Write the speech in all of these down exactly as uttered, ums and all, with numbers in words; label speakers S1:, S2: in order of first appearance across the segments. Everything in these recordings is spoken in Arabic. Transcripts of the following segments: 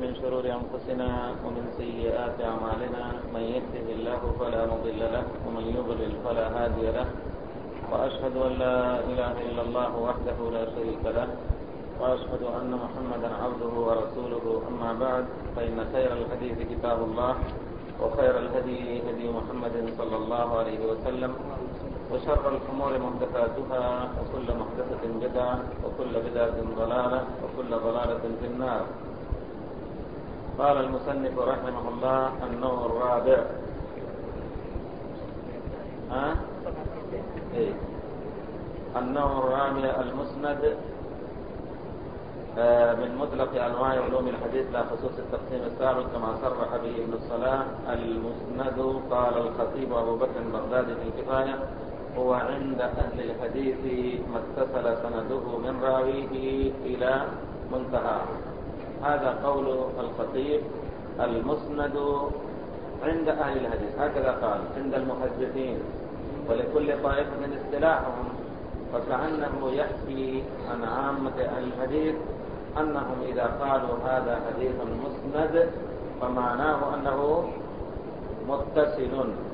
S1: من شرور أنفسنا ومن سيئات أعمالنا، من يهده الله فلا مضل له ومن يضلل فلا هادي له، وأشهد أن لا إله إلا الله وحده لا شريك له، وأشهد أن محمدا عبده ورسوله. أما بعد، فإن خير الحديث كتاب الله، وخير الهدي هدي محمد صلى الله عليه وسلم، وشر الأمور محدثاتها، وكل محدثة بدعة، وكل بدعة ضلالة، وكل ضلالة في النار. قال المصنف رحمه الله: النوع الرابع. ها؟ إيه؟ النوع الرابع المسند من مطلق أنواع علوم الحديث لا خصوص التقسيم السابق كما صرح به ابن الصلاح. المسند قال الخطيب أبو بكر البغدادي في الكفاية: هو عند أهل الحديث ما اتصل سنده من راويه إلى منتهى. هذا قول الخطيب. المسند عند أهل الحديث، هكذا قال عند المحدثين، ولكل طائفة من اصطلاحهم، فكأنه يحكي عن عامة أهل الحديث أنهم إذا قالوا هذا حديث مسند فمعناه أنه متصل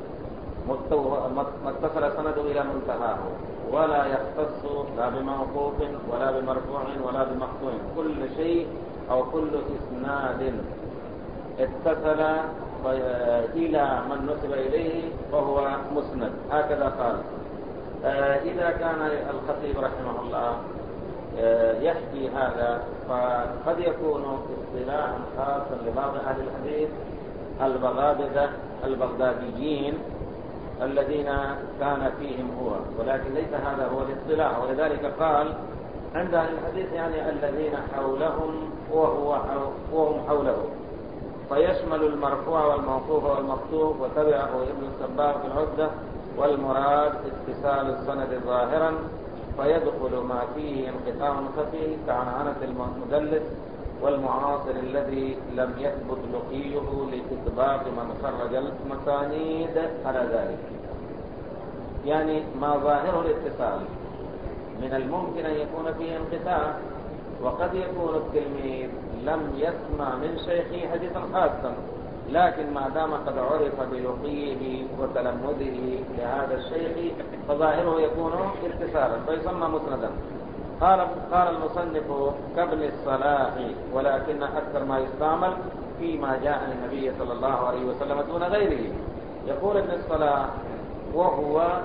S1: ما اتصل سنده إلى منتهاه، ولا يختص لا بموقوف ولا بمرفوع ولا بمقطوع. كل شيء أو كل إسناد اتصل إلى من نسب إليه فهو مسند، هكذا قال. إذا كان الخطيب رحمه الله يحكي هذا، فقد يكون اصطلاحا خاصا لبعض أهل الحديث البغاددة البغداديين الذين كان فيهم هو، ولكن ليس هذا هو الاصطلاح. ولذلك قال عند أهل الحديث يعني الذين حولهم وهو وهم حوله، فيشمل المرفوع والموقوف والمقطوع. وتبعه ابن السباق في العدة: والمراد اتصال السند ظاهرا، فيدخل ما فيه انقطاع خفي كعنعنة المدلس والمعاصر الذي لم يثبت لقيه لإطباق من خرج المسانيد على ذلك. يعني ما ظاهره الاتصال من الممكن أن يكون فيه انقطاع، وقد يكون التلميذ لم يسمع من شيخه حديثا خاصا، لكن ما دام قد عرف بلقيه وتلمذه لهذا الشيخ فظاهره يكون اتصالا فيسمى مسندا. قال قال المصنف: كابن الصلاح، ولكن أكثر ما يستعمل فيما جاء عن النبي صلى الله عليه وسلم دون غيره. يقول ابن الصلاح وهو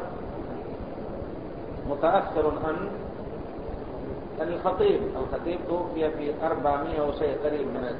S1: متأخر عن الخطيب. الخطيب توفي في أربعمائة وشيء قريب من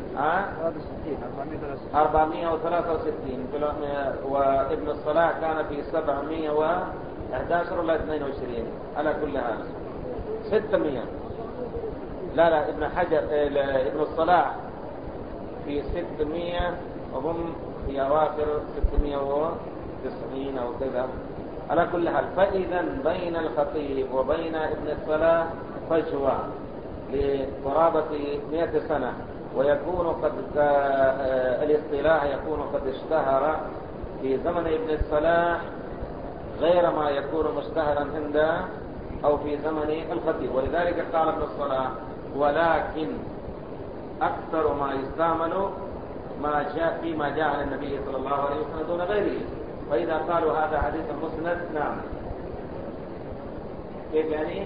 S1: أربعمائة وثلاثة وستين، وابن الصلاح كان في سبعمائة وأحد عشر ولا اثنين وعشرين على كل حال ستمائة. لا لا ابن حجر ابن الصلاح في ستمائة، وهم في أواخر ستمائة وتسعين أو كذا على كل حال. فإذا بين الخطيب وبين ابن الصلاح فجوة لقرابة مئة سنة، ويكون قد الاصطلاح يكون قد اشتهر في زمن ابن الصلاح غير ما يكون مشتهرا عند أو في زمن الخطيب. ولذلك قال ابن الصلاح: ولكن أكثر ما يستعمل ما جاء فيما جاء عن النبي صلى الله عليه وسلم دون غيره. فإذا قالوا هذا حديث مسند، نعم، كيف يعني؟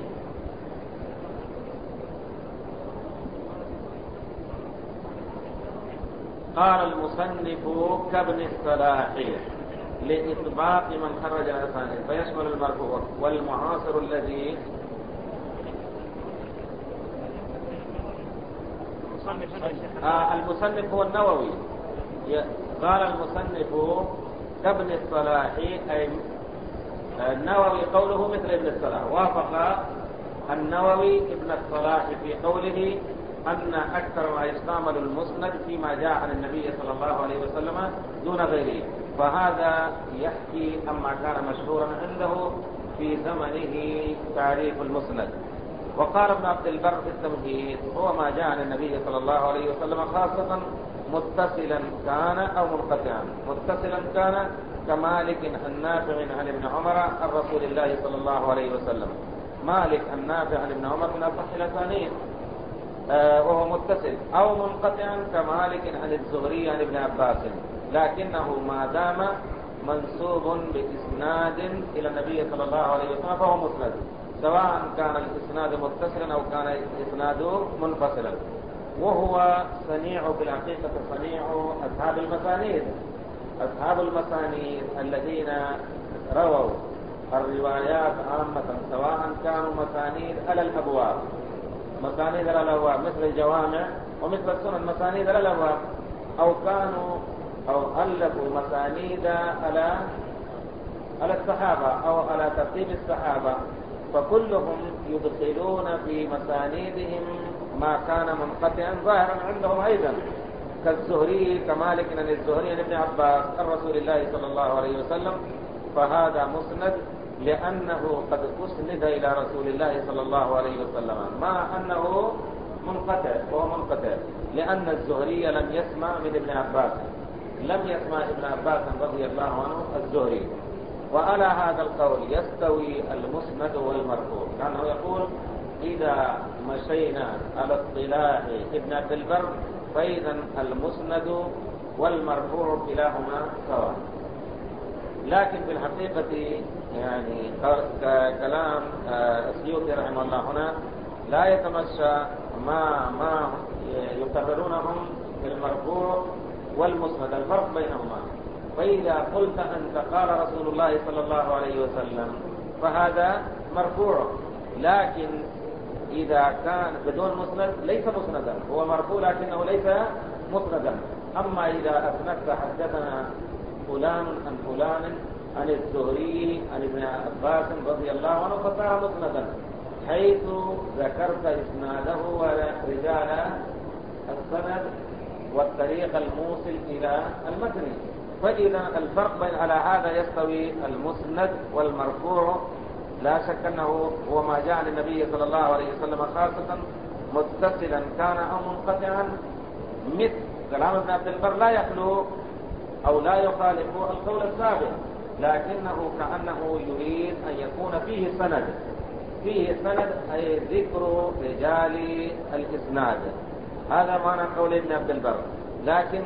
S1: قال المصنف: كابن الصلاح لإطباق من خرج الأسانيد، فيشمل المرفوع والمعاصر الذي آه المصنف هو النووي. قال المصنف كابن الصلاح، أي النووي قوله مثل ابن الصلاح. وافق النووي ابن الصلاح في قوله أن أكثر ما يستعمل المسند فيما جاء عن النبي صلى الله عليه وسلم دون غيره. فهذا يحكي أما كان مشهورا عنده في زمنه تعريف المسند. وقال ابن عبد البر في التمهيد: هو ما جاء عن النبي صلى الله عليه وسلم خاصة متصلا كان أو منقطعا. متصلا كان كمالك النافع عن ابن عمر عن رسول الله صلى الله عليه وسلم. مالك النافع عن ابن عمر من أصح الأسانيد. آه وهو متصل أو منقطعا كمالك عن الزهري عن ابن عباس، لكنه ما دام منسوب بإسناد إلى النبي صلى الله عليه وسلم فهو مسند، سواء كان الإسناد متصلا أو كان الإسناد منفصلا. وهو صنيع بالحقيقة صنيع أصحاب المسانيد، أصحاب المسانيد الذين رووا الروايات عامة، سواء كانوا مسانيد على الأبواب، مسانيد على الأبواب مثل الجوامع ومثل السنن مسانيد على الأبواب، أو كانوا أو ألفوا مسانيد على على الصحابة أو على ترتيب الصحابة، فكلهم يدخلون في مسانيدهم ما كان منقطعا ظاهرا عندهم أيضا، كالزهري كمالك عن الزهري عن ابن عباس عن رسول الله صلى الله عليه وسلم، فهذا مسند لأنه قد أسند إلى رسول الله صلى الله عليه وسلم، مع أنه منقطع وهو منقطع، لأن الزهري لم يسمع من ابن عباس، لم يسمع ابن عباس رضي الله عنه الزهري. وعلى هذا القول يستوي المسند والمرفوع، لأنه يقول إذا مشينا على اصطلاح ابن عبد البر فإذا المسند والمرفوع كلاهما سواء. لكن في الحقيقة يعني كلام السيوطي رحمه الله هنا لا يتمشى ما ما يقررونهم في المرفوع والمسند، الفرق بينهما. فإذا قلت أنت قال رسول الله صلى الله عليه وسلم فهذا مرفوع، لكن إذا كان بدون مسند ليس مسندا، هو مرفوع لكنه ليس مسندا. أما إذا أسندت حدثنا فلان عن فلان عن الزهري عن ابن عباس رضي الله عنه فصار مسندا، حيث ذكرت إسناده ورجال السند والطريق الموصل إلى المتن. فإذا الفرق بين على هذا يستوي المسند والمرفوع، لا شك أنه هو ما جاء للنبي صلى الله عليه وسلم خاصة متصلا كان أو منقطعا، مثل كلام ابن عبد البر لا يخلو أو لا يخالف القول السابق، لكنه كأنه يريد أن يكون فيه سند، فيه سند أي ذكر رجال الإسناد، هذا معنى قول ابن عبد البر. لكن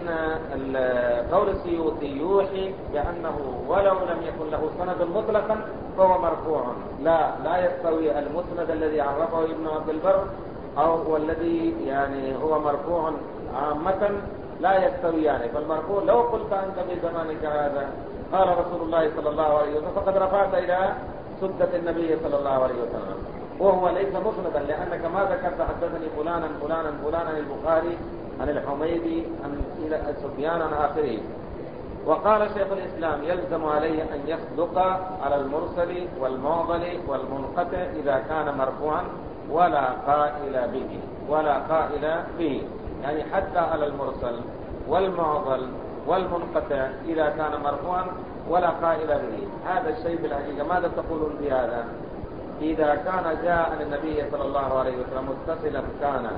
S1: قول السيوطي يوحي بأنه ولو لم يكن له سند مطلقا فهو مرفوع، لا لا يستوي المسند الذي عرفه ابن عبد البر أو والذي يعني هو مرفوع عامة، لا يستوي يعني. فالمرفوع لو قلت أنت في زمانك هذا قال رسول الله صلى الله عليه وسلم فقد رفعت إلى سدة النبي صلى الله عليه وسلم، وهو ليس مسندا، لأنك ما ذكرت حدثني فلانا فلانا فلانا عن البخاري عن الحميدي عن إلى سفيان عن آخره. وقال شيخ الإسلام يلزم عليه أن يصدق على المرسل والمعضل والمنقطع إذا كان مرفوعا ولا قائل به، ولا قائل به يعني حتى على المرسل والمعضل والمنقطع إذا كان مرفوعا ولا قائل به. هذا الشيء بالحقيقة ماذا تقولون بهذا؟ إذا كان جاء النبي صلى الله عليه وسلم متصلا كان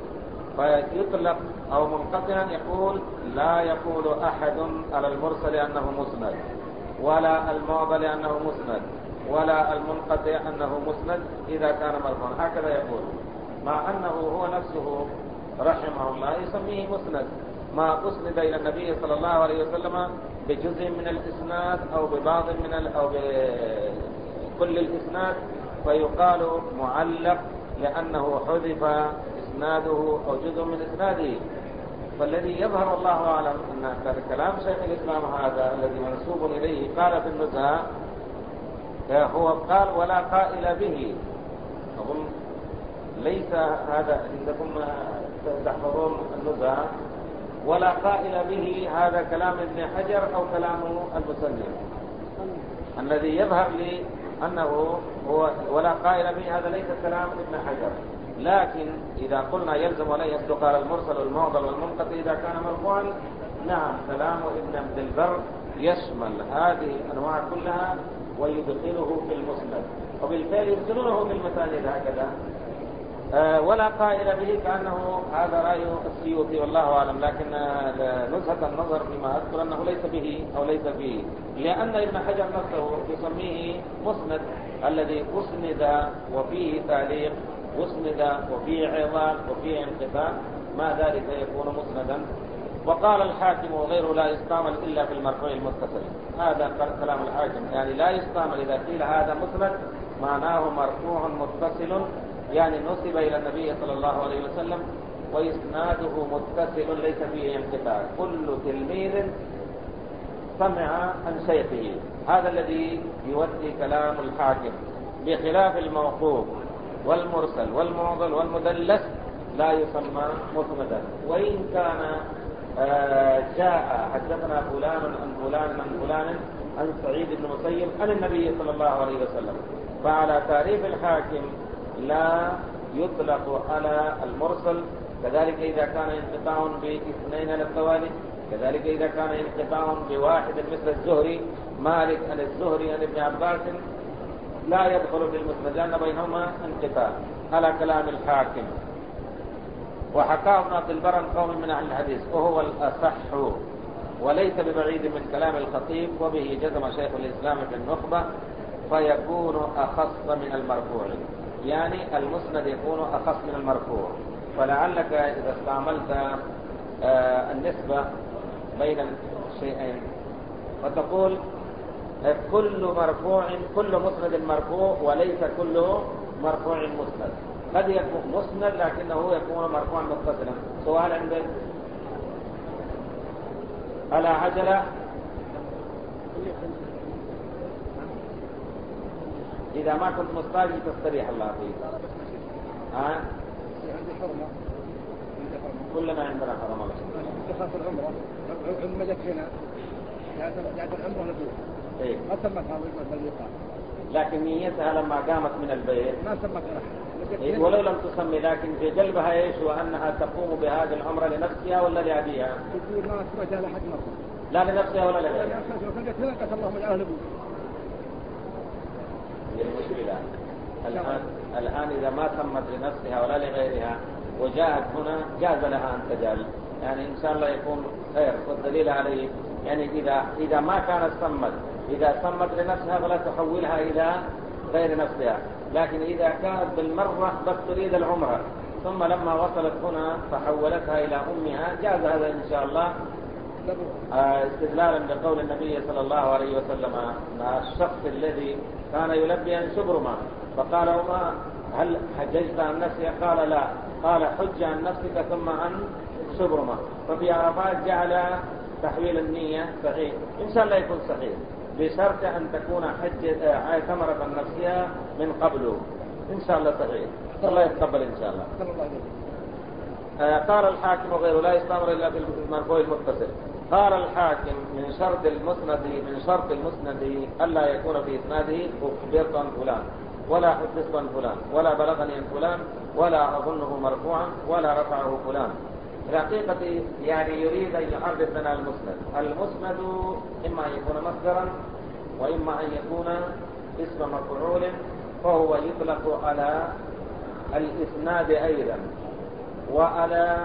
S1: فيطلق أو منقطعا، يقول لا يقول أحد على المرسل أنه مسند، ولا المعضل أنه مسند، ولا المنقطع أنه مسند إذا كان مرفوعا، هكذا يقول، مع أنه هو نفسه رحمه الله يسميه مسند ما أسند إلى النبي صلى الله عليه وسلم بجزء من الإسناد أو ببعض من ال... أو بكل الإسناد، فيقال معلق لأنه حذف إسناده أو جزء من إسناده. فالذي يظهر الله أعلم أن كلام شيخ الإسلام هذا الذي منسوب إليه قال في النزهة هو قال ولا قائل به، أظن ليس هذا عندكم تحفظون النزهة، ولا قائل به هذا كلام ابن حجر أو كلام المسلم. الذي يظهر لي أنه هو ولا قائل به هذا ليس كلام ابن حجر، لكن إذا قلنا يلزم ولا يصدق على المرسل والمعضل والمنقطع إذا كان مرفوعا، نعم كلام ابن عبد البر يشمل هذه الأنواع كلها ويدخله في المسند، وبالفعل يدخلونه في المساند هكذا. أه ولا قائل به كأنه هذا رأي السيوطي والله أعلم، لكن نزهة النظر فيما أذكر أنه ليس به أو ليس فيه، لأن ابن حجر نفسه يسميه مسند الذي أسند وفيه تعليق أسند وفيه عظام وفيه انقطاع ما ذلك يكون مسندا. وقال الحاكم وغيره لا يستعمل إلا في المرفوع المتصل. هذا كلام الحاكم، يعني لا يستعمل إذا قيل هذا مسند معناه مرفوع متصل، يعني نسب إلى النبي صلى الله عليه وسلم وإسناده متصل ليس فيه انقطاع، كل تلميذ سمع عن شيخه. هذا الذي يودي كلام الحاكم، بخلاف الموقوف والمرسل والمعضل والمدلس لا يسمى مسندا، وإن كان آه جاء حدثنا فلان عن فلان عن فلان عن سعيد بن مسيب عن النبي صلى الله عليه وسلم. فعلى تعريف الحاكم لا يطلق على المرسل، كذلك إذا كان انقطاع باثنين على التوالي، كذلك إذا كان انقطاع بواحد مثل الزهري مالك عن الزهري عن ابن عباس لا يدخل في المسند لأن بينهما انقطاع على كلام الحاكم. وحكاه ابن عبد البر عن قوم من أهل الحديث وهو الأصح وليس ببعيد من كلام الخطيب، وبه جزم شيخ الإسلام في النخبة، فيكون أخص من المرفوع، يعني المسند يكون أخص من المرفوع. فلعلك إذا استعملت آه النسبة بين الشيئين وتقول كل مرفوع كل مسند مرفوع وليس كل مرفوع مسند، قد يكون مسند لكنه يكون مرفوعا متصلا. سؤال عندك على عجلة إذا ما كنت مستعجل تستريح الله فيك. ها؟
S2: عندي حرمة.
S1: كلنا عندنا حرمة.
S2: تخاف العمرة عمدك هنا جاءت العمرة نبوه.
S1: إيه.
S2: ما سمت هذا الميقات.
S1: لكن نيتها لما قامت من البيت.
S2: ما سمت لها.
S1: إيه ولو لم تسمي لكن في قلبها إيش وأنها تقوم بهذه العمرة لنفسها ولا لأبيها؟
S2: تقول ما سمعتها لحد مرة.
S1: لا لنفسها ولا لأبيها.
S2: لا فقلت هنا قتل الله من أهل أبوه.
S1: هي المشكلة الآن الآن إذا ما سمت لنفسها ولا لغيرها وجاءت هنا جاز لها أن تجعل، يعني إن شاء الله يكون خير. والدليل عليه يعني إذا إذا ما كانت سمت، إذا سمت لنفسها فلا تحولها إلى غير نفسها، لكن إذا كانت بالمرة بس تريد العمرة ثم لما وصلت هنا فحولتها إلى أمها جاز هذا إن شاء الله، استدلالا بقول النبي صلى الله عليه وسلم مع الشخص الذي كان يلبي عن شبرمة فقال وما هل حججت عن نفسك؟ قال لا. قال حج عن نفسك ثم عن شبرمة. ففي عرفات جعل تحويل النية صحيح، إن شاء الله يكون صحيح بشرط أن تكون حج ثمرة عن نفسها من قبله، إن شاء الله صحيح. الله يتقبل إن شاء الله. قال الحاكم وغيره لا يستعمل إلا في المرفوع المتصل. قال الحاكم من شرط المسند من شرط المسند ألا يكون في إسناده أخبرت عن فلان ولا حدثت عن فلان ولا بلغني عن فلان ولا أظنه مرفوعا ولا رفعه فلان. الحقيقة يعني يريد أن يعرف لنا المسند. المسند إما أن يكون مصدرا وإما أن يكون اسم مفعول، فهو يطلق على الإسناد أيضا وعلى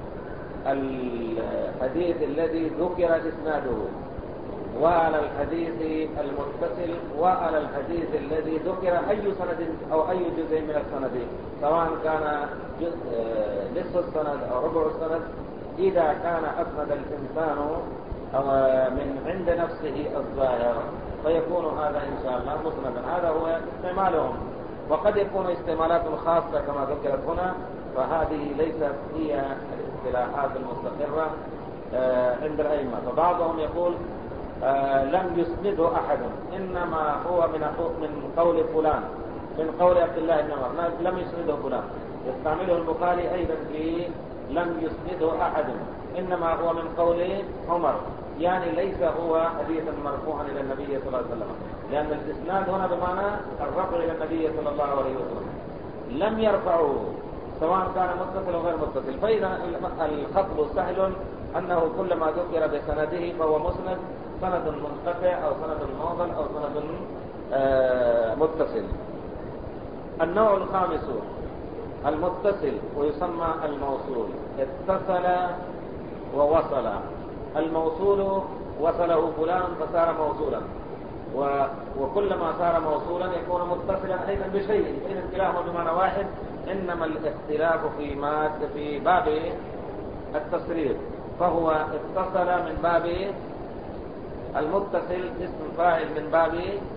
S1: الحديث الذي ذكر إسناده وعلى الحديث المتصل وعلى الحديث الذي ذكر أي سند أو أي جزء من السند، سواء كان جزء نصف السند أو ربع السند، إذا كان أسند الإنسان أو من عند نفسه الظاهر فيكون هذا إن شاء الله مسندا. هذا هو استعمالهم، وقد يكون استعمالات خاصة كما ذكرت هنا، فهذه ليست هي الاصطلاحات المستقرة عند الأئمة. فبعضهم يقول آه لم يسنده أحد، إنما هو من من قول فلان، من قول عبد الله بن عمر، لم يسنده فلان. يستعمله البخاري أيضا في لم يسنده أحد، إنما هو من قول عمر، يعني ليس هو حديثا مرفوعا إلى النبي صلى الله عليه وسلم، لأن الإسناد هنا بمعنى الرفع إلى النبي صلى الله عليه وسلم. لم يرفعه سواء كان متصل أو غير متصل، فإذا الخطب سهل أنه كلما ذكر بسنده فهو مسند، سند منقطع أو سند معضل أو سند آه متصل. النوع الخامس المتصل ويسمى الموصول. اتصل ووصل. الموصول وصله فلان فصار موصولا، وكلما صار موصولا يكون متصلا أيضا بشيء، إذا كلاهما بمعنى واحد إنما الاختلاف في ماد في باب التصريف، فهو اتصل من باب المتصل اسم فاعل من باب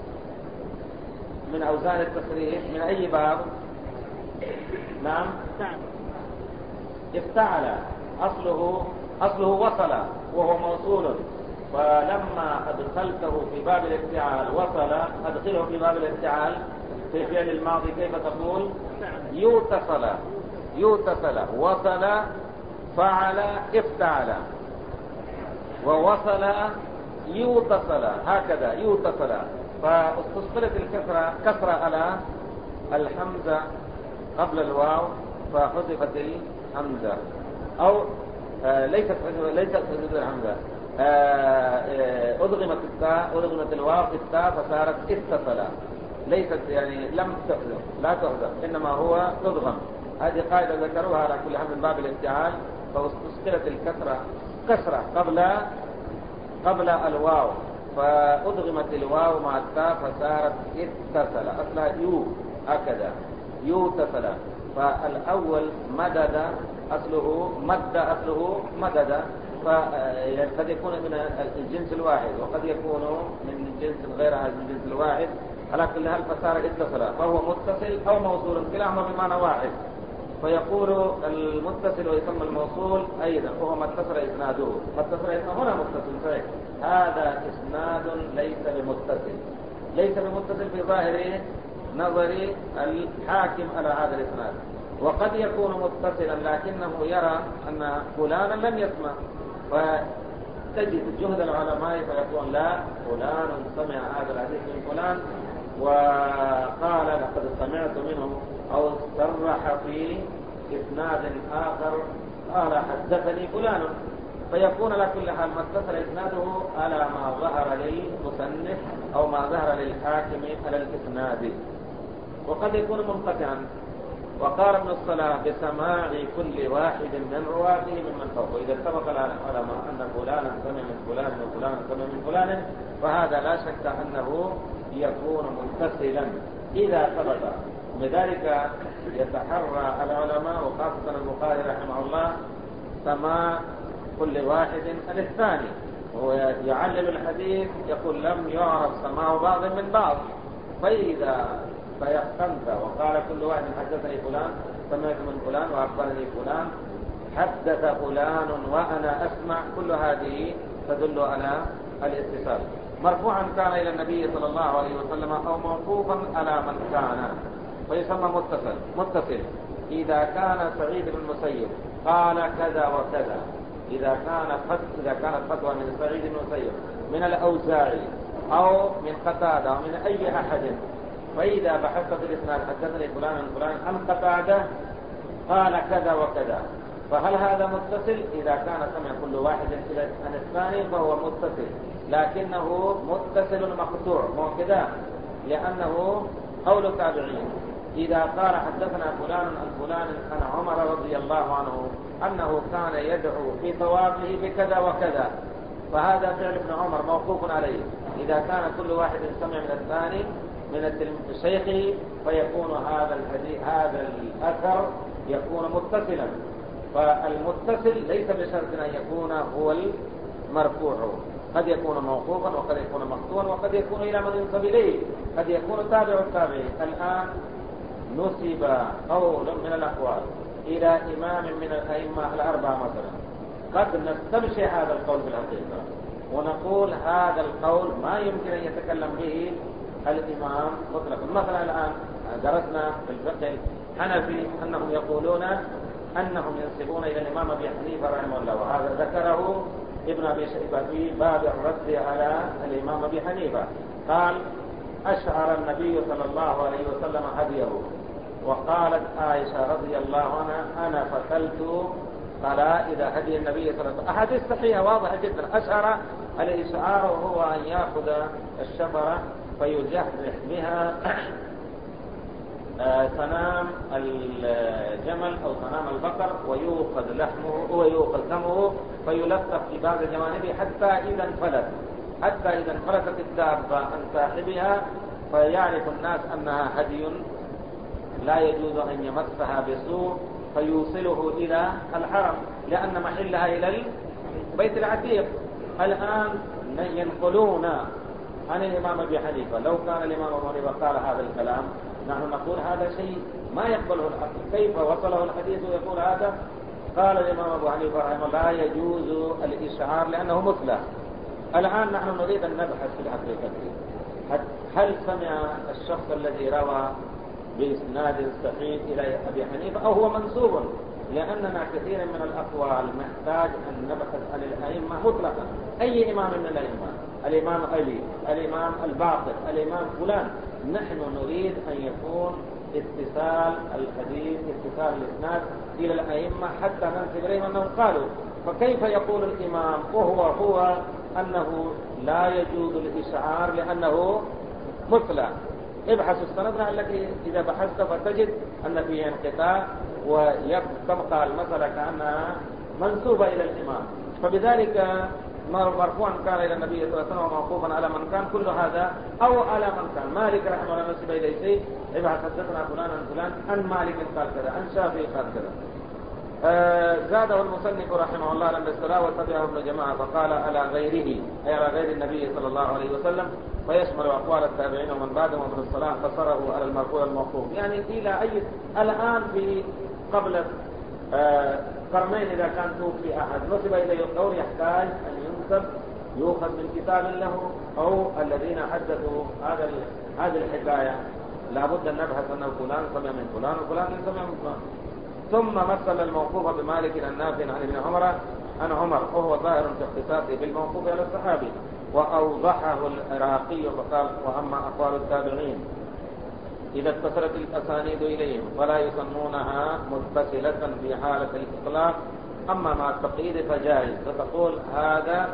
S1: من أوزان التصريف. من أي باب؟ نعم افتعل، أصله أصله وصل وهو موصول، فلما أدخلته في باب الافتعال وصل، أدخله في باب الافتعال في فعل الماضي كيف تقول؟ يوتصل يوتصل وصل فعل افتعل، ووصل يوتصل هكذا يوتصل. فاستصلت الكسرة كسرة على الحمزة قبل الواو فحذفت الحمزة، أو آه ليست ليست حذفت الحمزة، آه أدغمت التاء أدغمت الواو في التاء فصارت اتصل، ليست يعني لم تحذف لا تحذف إنما هو تدغم. هذه قاعدة ذكروها على كل حال من باب الافتعال. فاستصلت الكسرة كسرة قبل قبل الواو فأدغمت الواو مع التاء فصارت اتصل، أصلها يو هكذا يوتصل. فالأول مدد أصله مد أصله مدد، فقد يكون من الجنس الواحد وقد يكون من جنس غير هذا الجنس الواحد، على كل حال فصار اتصل، فهو متصل أو موصول كلاهما بمعنى واحد. فيقول المتصل ويسمى الموصول أيضا وهو ما اتصل إسناده. ما اتصل إسناده هنا متصل صحيح، هذا إسناد ليس بمتصل، ليس بمتصل في ظاهر نظر الحاكم على هذا الإسناد. وقد يكون متصلا لكنه يرى أن فلانا لم يسمع، فتجد جهد العلماء فيقول لا، فلان سمع هذا الحديث من فلان وقال لقد سمعت منه، أو صرح في إسناد آخر قال حدثني فلان. فيكون على كل حال ما اتصل إسناده على ما ظهر للمصنف أو ما ظهر للحاكم على الإسناد. وقد يكون منقطعا. وقال ابن الصلاح بسماع كل واحد من رواته ممن فوقه. إذا اتفق العلماء أن فلانا سمع من فلان وفلانا سمع من فلان فهذا لا شك أنه يكون متصلا إذا ثبت. لذلك يتحرى العلماء وخاصة البخاري رحمه الله سماع كل واحد عن الثاني، وهو يعلل الحديث يقول لم يعرف سماع بعض من بعض. فإذا فيقتنت وقال كل واحد حدثني فلان سمعت من فلان وأخبرني فلان حدث فلان وأنا أسمع، كل هذه تدل على الاتصال. مرفوعا كان إلى النبي صلى الله عليه وسلم أو موقوفا على من كان فيسمى متصل. متصل إذا كان سعيد بن المسيب قال كذا وكذا، إذا كان فتوى إذا كانت فتوى من سعيد بن المسيب من الأوزاعي أو من قتادة أو من أي أحد، فإذا بحثت في الإسناد حدثني فلان من فلان عن قتادة قال كذا وكذا، فهل هذا متصل؟ إذا كان سمع كل واحد عن الثاني فهو متصل، لكنه متصل مقطوع مو كذا، لأنه قول تابعين. إذا قال حدثنا فلان عن فلان عن عمر رضي الله عنه أنه كان يدعو في طوافه بكذا وكذا، فهذا فعل ابن عمر موقوف عليه. إذا كان كل واحد سمع من الثاني من الشيخ فيكون هذا الحديث هذا الأثر يكون متصلا. فالمتصل ليس بشرط أن يكون هو المرفوع، قد يكون موقوفا وقد يكون مقطوعا وقد يكون إلى من ينسب إليه، قد يكون تابع التابعين. الآن نسب قول من الأقوال إلى إمام من الأئمة الأربعة مثلا، قد نستبشع هذا القول في الحقيقة ونقول هذا القول ما يمكن أن يتكلم به الإمام مطلقا. مثلا الآن درسنا في الفقه الحنفي أنهم يقولون أنهم ينسبون إلى الإمام أبي حنيفة رحمه الله، وهذا ذكره ابن أبي شيبة في باب الرد على الإمام أبي حنيفة. قال أشعر النبي صلى الله عليه وسلم هديه، وقالت عائشة رضي الله عنها أنا فتلت قلائد هدي النبي صلى الله عليه وسلم. أحاديث صحيحة واضحة جدا. أشعر الإشعار وهو أن يأخذ الشفرة فيجحرح بها سنام الجمل أو سنام البقر ويوخذ لحمه ويوخذ دمه فيلفق في بعض جوانبه حتى إذا انفلت حتى إذا انفلتت الدابة عن صاحبها فيعرف الناس أنها هدي لا يجوز أن يمسها بسوء فيوصله إلى الحرم، لأن محلها إلى البيت العتيق. الآن ينقلون عن الإمام أبي حنيفة، لو كان الإمام أبي حنيفة قال هذا الكلام نحن نقول هذا شيء ما يقبله العقل، كيف وصله الحديث ويقول هذا؟ قال الإمام أبو حنيفة رحمه الله لا يجوز الإشعار لأنه مثلى. الآن نحن نريد أن نبحث في الحقيقة، هل سمع الشخص الذي روى بإسناد صحيح إلى أبي حنيفة أو هو منسوب؟ لأننا كثيرا من الأقوال محتاج أن نبحث عن الأئمة مطلقا، أي إمام من الأئمة، الإمام علي، الإمام الباقر، الإمام فلان، نحن نريد أن يكون اتصال الحديث اتصال الإسناد إلى الأئمة حتى ننسب إليهم أنهم قالوا. فكيف يقول الإمام وهو هو أنه لا يجوز الإشعار لأنه مثلى؟ ابحث السند لعلك إذا بحثت فتجد أن فيه انقطاع ويبقى المسألة كأنها منسوبة إلى الإمام. فبذلك مرفوعا كان إلى النبي صلى الله عليه وسلم وموقوفا على من كان، كل هذا أو على من كان. مالك رحمه الله نسب إليه شيء، ابحث حدثنا فلان عن فلان عن مالك قال كذا، عن شافعي قال كذا. آه زاده المصنف رحمه الله لما استرى وتبعه ابن جماعة فقال على غيره، أي على غير النبي صلى الله عليه وسلم، فيشمل أقوال التابعين ومن بعدهم وابن الصلاح قصره على المرفوع الموقوف. يعني إلى أي الآن في قبل آه قرنين إذا كان توفي أحد نسب إليه القول يحتاج أن ينسب يؤخذ من كتاب له أو الذين حدثوا هذا هذه الحكاية، لابد أن نبحث أنه فلان سمع من فلان وفلان سمع من فلان. ثم مثل الموقوف بمالك النافع عن ابن عمر عن عمر وهو ظاهر في اختصاصه بالموقوف على الصحابي، وأوضحه العراقي فقال وأما أقوال التابعين إذا اتصلت الأسانيد إليهم فلا يسمونها متصلة في حالة الإطلاق، أما مع التقييد فجائز، فتقول هذا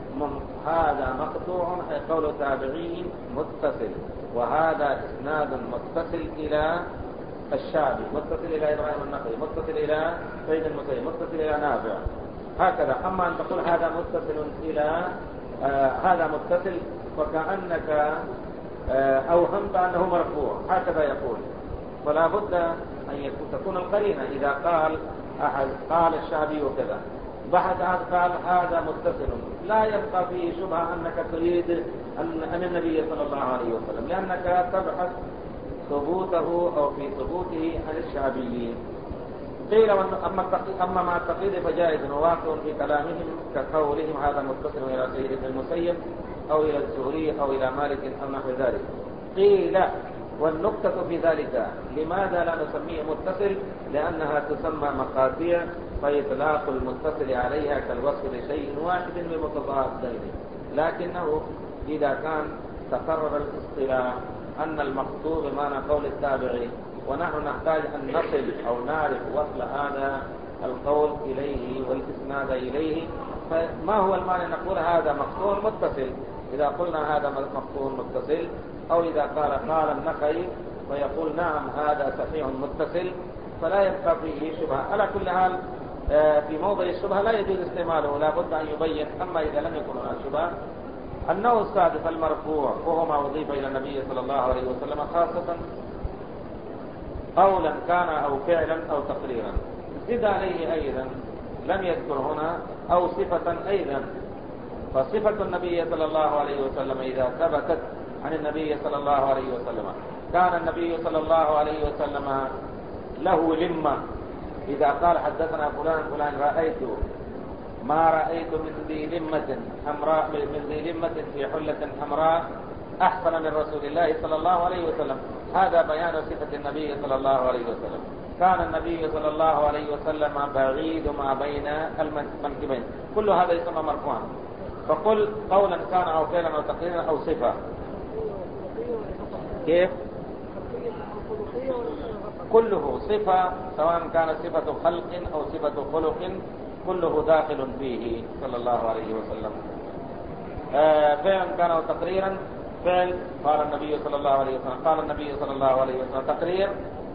S1: هذا مقطوع أي قول تابعي متصل، وهذا إسناد متصل إلى الشعبي، متصل إلى إبراهيم النخعي، متصل إلى سيد المسيب، متصل إلى نافع، هكذا. أما أن تقول هذا متصل إلى آه هذا متصل فكأنك آه أوهمت أنه مرفوع، هكذا يقول. فلا بد أن تكون القرينة، إذا قال أحد قال الشعبي وكذا بحث قال هذا متصل، لا يبقى فيه شبهة أنك تريد أن النبي صلى الله عليه وسلم، لأنك تبحث ثبوته أو في ثبوته عن الشعبيين. قيل أما مع التقييد فجائز وواقع في كلامهم كقولهم هذا متصل إلى سيد بن المسيب أو إلى الزهري أو إلى مالك أو نحو ذلك. قيل والنقطة في ذلك لماذا لا نسميه متصل؟ لأنها تسمى مقاطيع، فإطلاق المتصل عليها كالوصف لشيء واحد بمتضادين، لكنه إذا كان تقرر الاصطلاح أن المقصود بمعنى قول التابعي ونحن نحتاج أن نصل أو نعرف وصل هذا القول إليه والإسناد إليه، فما هو المعنى نقول هذا مقصود متصل؟ إذا قلنا هذا مقصود متصل، أو إذا قال قال النخعي فيقول نعم هذا صحيح متصل، فلا يبقى فيه شبهة. على كل حال في موضع الشبهة لا يجوز استعماله، لا بد أن يبين. أما إذا لم يكن هناك شبهة. النوع السادس المرفوع وهو ما أضيف إلى النبي صلى الله عليه وسلم خاصة قولا كان أو فعلا أو تقريرا. زد عليه أيضا لم يذكر هنا أو صفة أيضا، فصفة النبي صلى الله عليه وسلم إذا ثبتت عن النبي صلى الله عليه وسلم كان النبي صلى الله عليه وسلم له لمة، إذا قال حدثنا فلان فلان رأيت ما رأيت من ذي لمة حمراء من ذي لمة في حلة حمراء أحسن من رسول الله صلى الله عليه وسلم. هذا بيان صفة النبي صلى الله عليه وسلم. كان النبي صلى الله عليه وسلم بعيد ما بين المنكبين، كل هذا يسمى مرفوعا. فقل قولا كان أو فعلا أو تقريرا أو صفة. كيف؟ كله صفة، سواء كان صفة خلق أو صفة خلق كله داخل فيه صلى الله عليه وسلم. آه فعلا كان أو تقريرا، فعل قال النبي صلى الله عليه وسلم، قال النبي صلى الله عليه وسلم. تقرير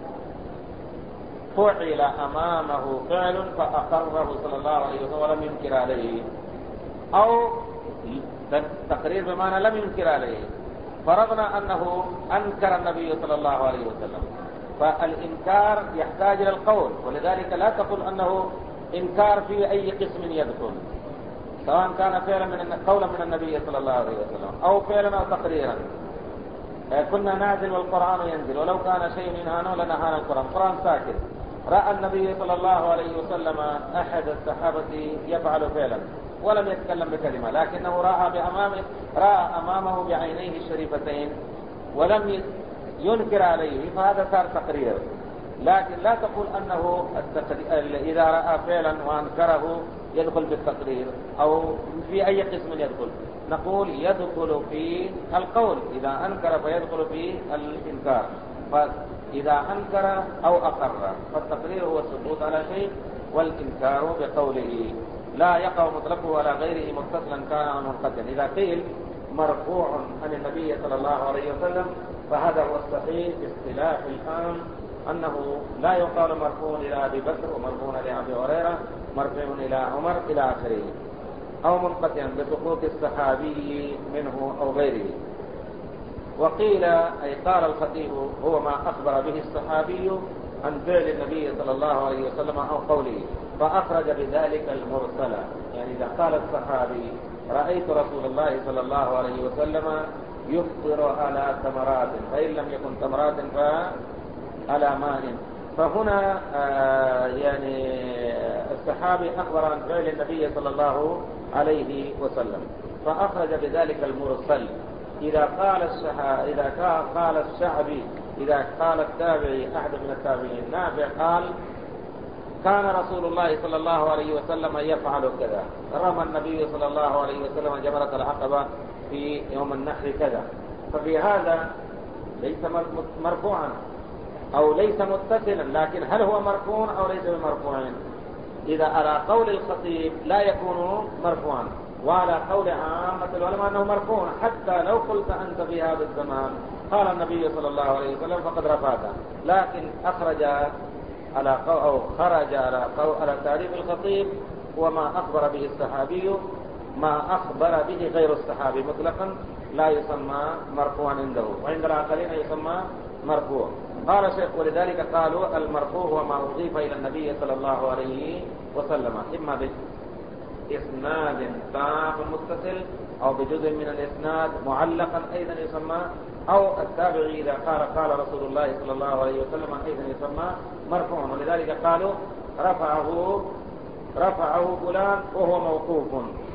S1: فعل أمامه فعل فأقره صلى الله عليه وسلم ولم ينكر عليه، أو تقرير بمعنى لم ينكر عليه. فرضنا أنه أنكر النبي صلى الله عليه وسلم فالإنكار يحتاج إلى القول، ولذلك لا تقل أنه إنكار في أي قسم يدخل، سواء كان فعلا من قولا من النبي صلى الله عليه وسلم أو فعلا أو تقريرا. كنا نازل والقرآن ينزل، ولو كان شيء ينهانا لنهانا القرآن. القرآن ساكت. رأى النبي صلى الله عليه وسلم أحد الصحابة يفعل فعلا ولم يتكلم بكلمة، لكنه رأى بأمامه رأى أمامه بعينيه الشريفتين ولم ينكر عليه، فهذا صار تقرير. لكن لا تقول أنه إذا رأى فعلا وأنكره يدخل بالتقرير أو في أي قسم يدخل. نقول يدخل في القول، إذا أنكر فيدخل في الإنكار. فإذا أنكر أو أقر فالتقرير هو السقوط على شيء، والإنكار بقوله لا يقع مطلقه على غيره متصلا كان أو منقطعا. إذا قيل مرفوع عن النبي صلى الله عليه وسلم فهذا هو الصحيح باختلاف الآن، أنه لا يقال مرفوع إلى أبي بكر ومرفوع إلى أبي هريرة مرفوع إلى عمر إلى آخره، أو منقطعا بسقوط الصحابي منه أو غيره. وقيل أي قال الخطيب هو ما أخبر به الصحابي عن فعل النبي صلى الله عليه وسلم أو قوله، فأخرج بذلك المرسل. يعني إذا قال الصحابي رأيت رسول الله صلى الله عليه وسلم يفطر على تمرات، فإن لم يكن تمرات فعلى ماء، فهنا آه يعني الصحابي أخبر عن فعل النبي صلى الله عليه وسلم فأخرج بذلك المرسل. إذا قال الصحابي إذا قال الشعبي إذا قال التابعي أحد من التابعين نافع قال كان رسول الله صلى الله عليه وسلم يفعل كذا، رمى النبي صلى الله عليه وسلم جمرة العقبة في يوم النحر كذا، ففي هذا ليس مرفوعا أو ليس متصلا، لكن هل هو مرفوع أو ليس بمرفوع؟ إذا على قول الخطيب لا يكون مرفوعا، وعلى قول عامة العلماء أنه مرفوع. حتى لو قلت أنت في هذا الزمان قال النبي صلى الله عليه وسلم فقد رفعته، لكن أخرج على قول أو خرج على قول على تعريف الخطيب وما أخبر به الصحابي، ما أخبر به غير الصحابي مطلقا لا يسمى مرفوعا عنده، وعند الآخرين يسمى مرفوع. قال الشيخ ولذلك قالوا المرفوع هو ما أضيف إلى النبي صلى الله عليه وسلم، إما بإسناد تام متصل أو بجزء من الإسناد معلقا أيضا يسمى، أو التابعي إذا قال قال رسول الله صلى الله عليه وسلم أيضا يسمى مرفوعا. ولذلك قالوا رفعه رفعه فلان وهو موقوف.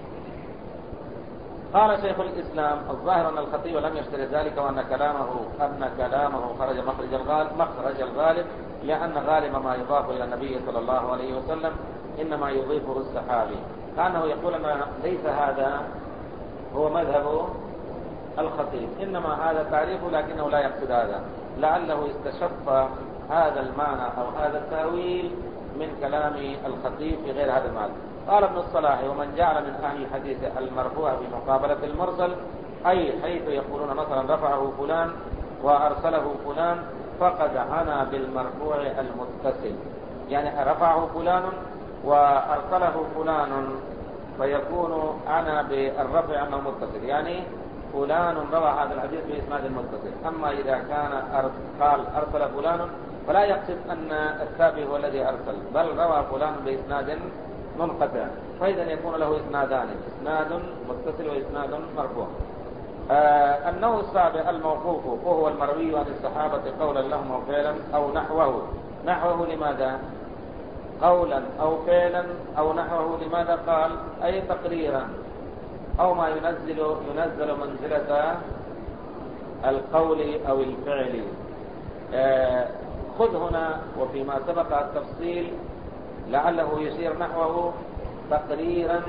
S1: قال شيخ الإسلام الظاهر أن الخطيب لم يشترط ذلك، وأن كلامه أن كلامه خرج مخرج الغالب مخرج الغالب لأن غالب ما يضاف إلى النبي صلى الله عليه وسلم إنما يضيفه الصحابي. كأنه يقول أن ليس هذا هو مذهب الخطيب، إنما هذا تعريفه لكنه لا يقصد هذا، لعله استشف هذا المعنى أو هذا التأويل من كلام الخطيب في غير هذا المعنى. قال ابن الصلاح ومن جعل من أهل الحديث المرفوع بمقابلة المرسل، أي حيث يقولون مثلا رفعه فلان وأرسله فلان فقد عنى بالمرفوع المتصل، يعني رفعه فلان وأرسله فلان فيكون عنى بالرفع أنه متصل، يعني فلان روى هذا الحديث بإسناد متصل. أما إذا كان قال أرسل فلان فلا يقصد أن التابع هو الذي أرسل، بل روى فلان بإسناد منقطع، فإذا يكون له إسنادان، إسناد متصل وإسناد مرفوع. آه النوع السابع الموقوف وهو المروي عن الصحابة قولا لهم أو فعلا أو نحوه. نحوه لماذا؟ قولا أو فعلا أو نحوه لماذا قال؟ أي تقريرا أو ما ينزل ينزل منزلة القول أو الفعل. آه خذ هنا وفيما سبق التفصيل لعله يشير نحوه تقريرا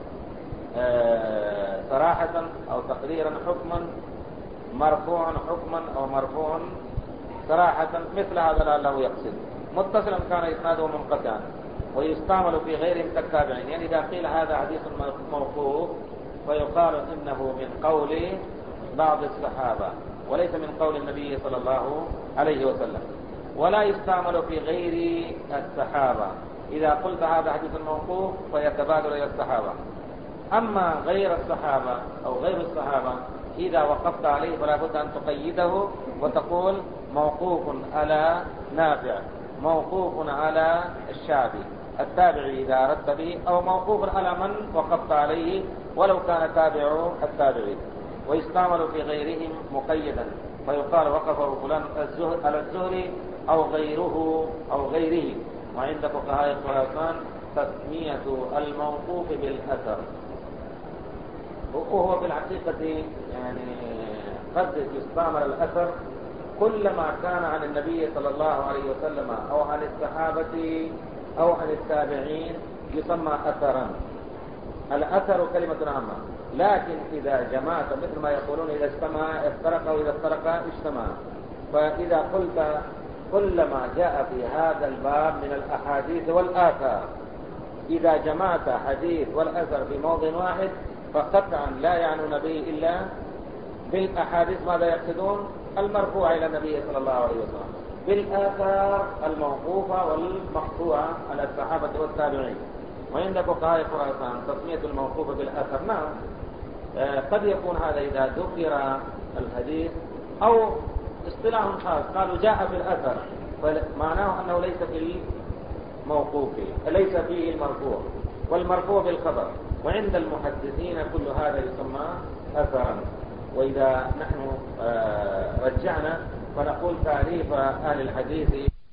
S1: آه صراحة أو تقريرا حكما، مرفوعا حكما أو مرفوعا صراحة، مثل هذا لعله يقصد. متصلا كان إسناده منقطعا ويستعمل في غيرهم كالتابعين، يعني إذا قيل هذا حديث موقوف فيقال إنه من قول بعض الصحابة وليس من قول النبي صلى الله عليه وسلم، ولا يستعمل في غير الصحابة. إذا قلت هذا حديث موقوف فيتبادر إلى الصحابة. أما غير الصحابة أو غير الصحابة إذا وقفت عليه فلا بد أن تقيده وتقول موقوف على نافع، موقوف على الشعبي التابعي إذا أردت به، أو موقوف على من وقفت عليه ولو كان تابع التابعي. ويستعمل في غيرهم مقيدا، فيقال وقفه فلان على الزهري أو غيره أو غيره. وعند فقهاء خراسان تسمية الموقوف بالأثر، وهو في الحقيقة يعني قد يستعمل الأثر كلما كان عن النبي صلى الله عليه وسلم أو عن الصحابة أو عن التابعين يسمى أثرا. الأثر كلمة عامة، لكن إذا جمعت مثل ما يقولون إذا اجتمع افترق وإذا افترق اجتمع. فإذا قلت كلما جاء في هذا الباب من الأحاديث والآثار، إذا جمعت حديث والأثر في موضع واحد فقطعا لا يعنون به إلا بالأحاديث ماذا يقصدون؟ المرفوع إلى النبي صلى الله عليه وسلم، بالآثار الموقوفة والمقطوعة على الصحابة والتابعين. وعند فقهاء خراسان تسمية الموقوف بالأثر نعم، قد يكون هذا إذا ذكر الحديث أو اصطلاح خاص قالوا جاء في الأثر، فمعناه أنه ليس في الموقوف، ليس فيه المرفوع، والمرفوع بالخبر. وعند المحدثين كل هذا يسمى أثرا. وإذا نحن رجعنا فنقول تعريف أهل الحديث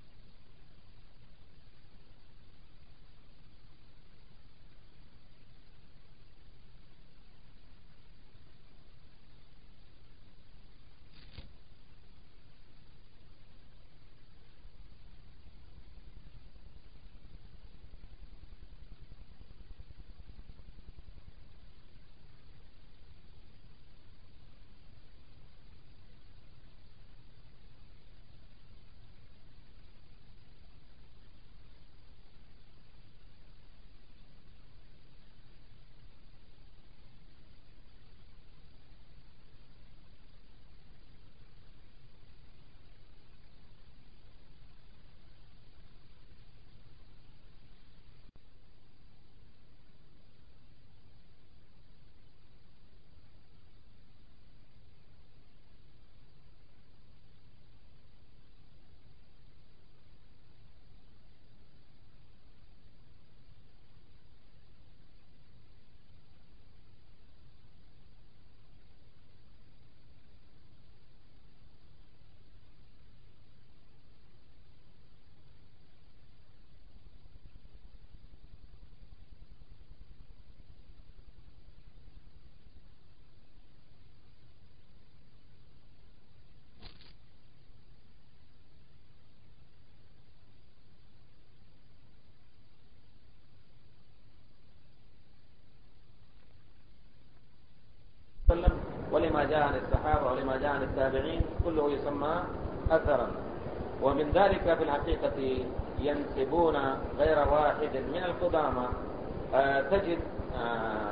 S1: ولما جاء عن الصحابة ولما جاء عن التابعين كله يسمى أثرا. ومن ذلك في الحقيقة ينسبون غير واحد من القدامى. آه تجد آه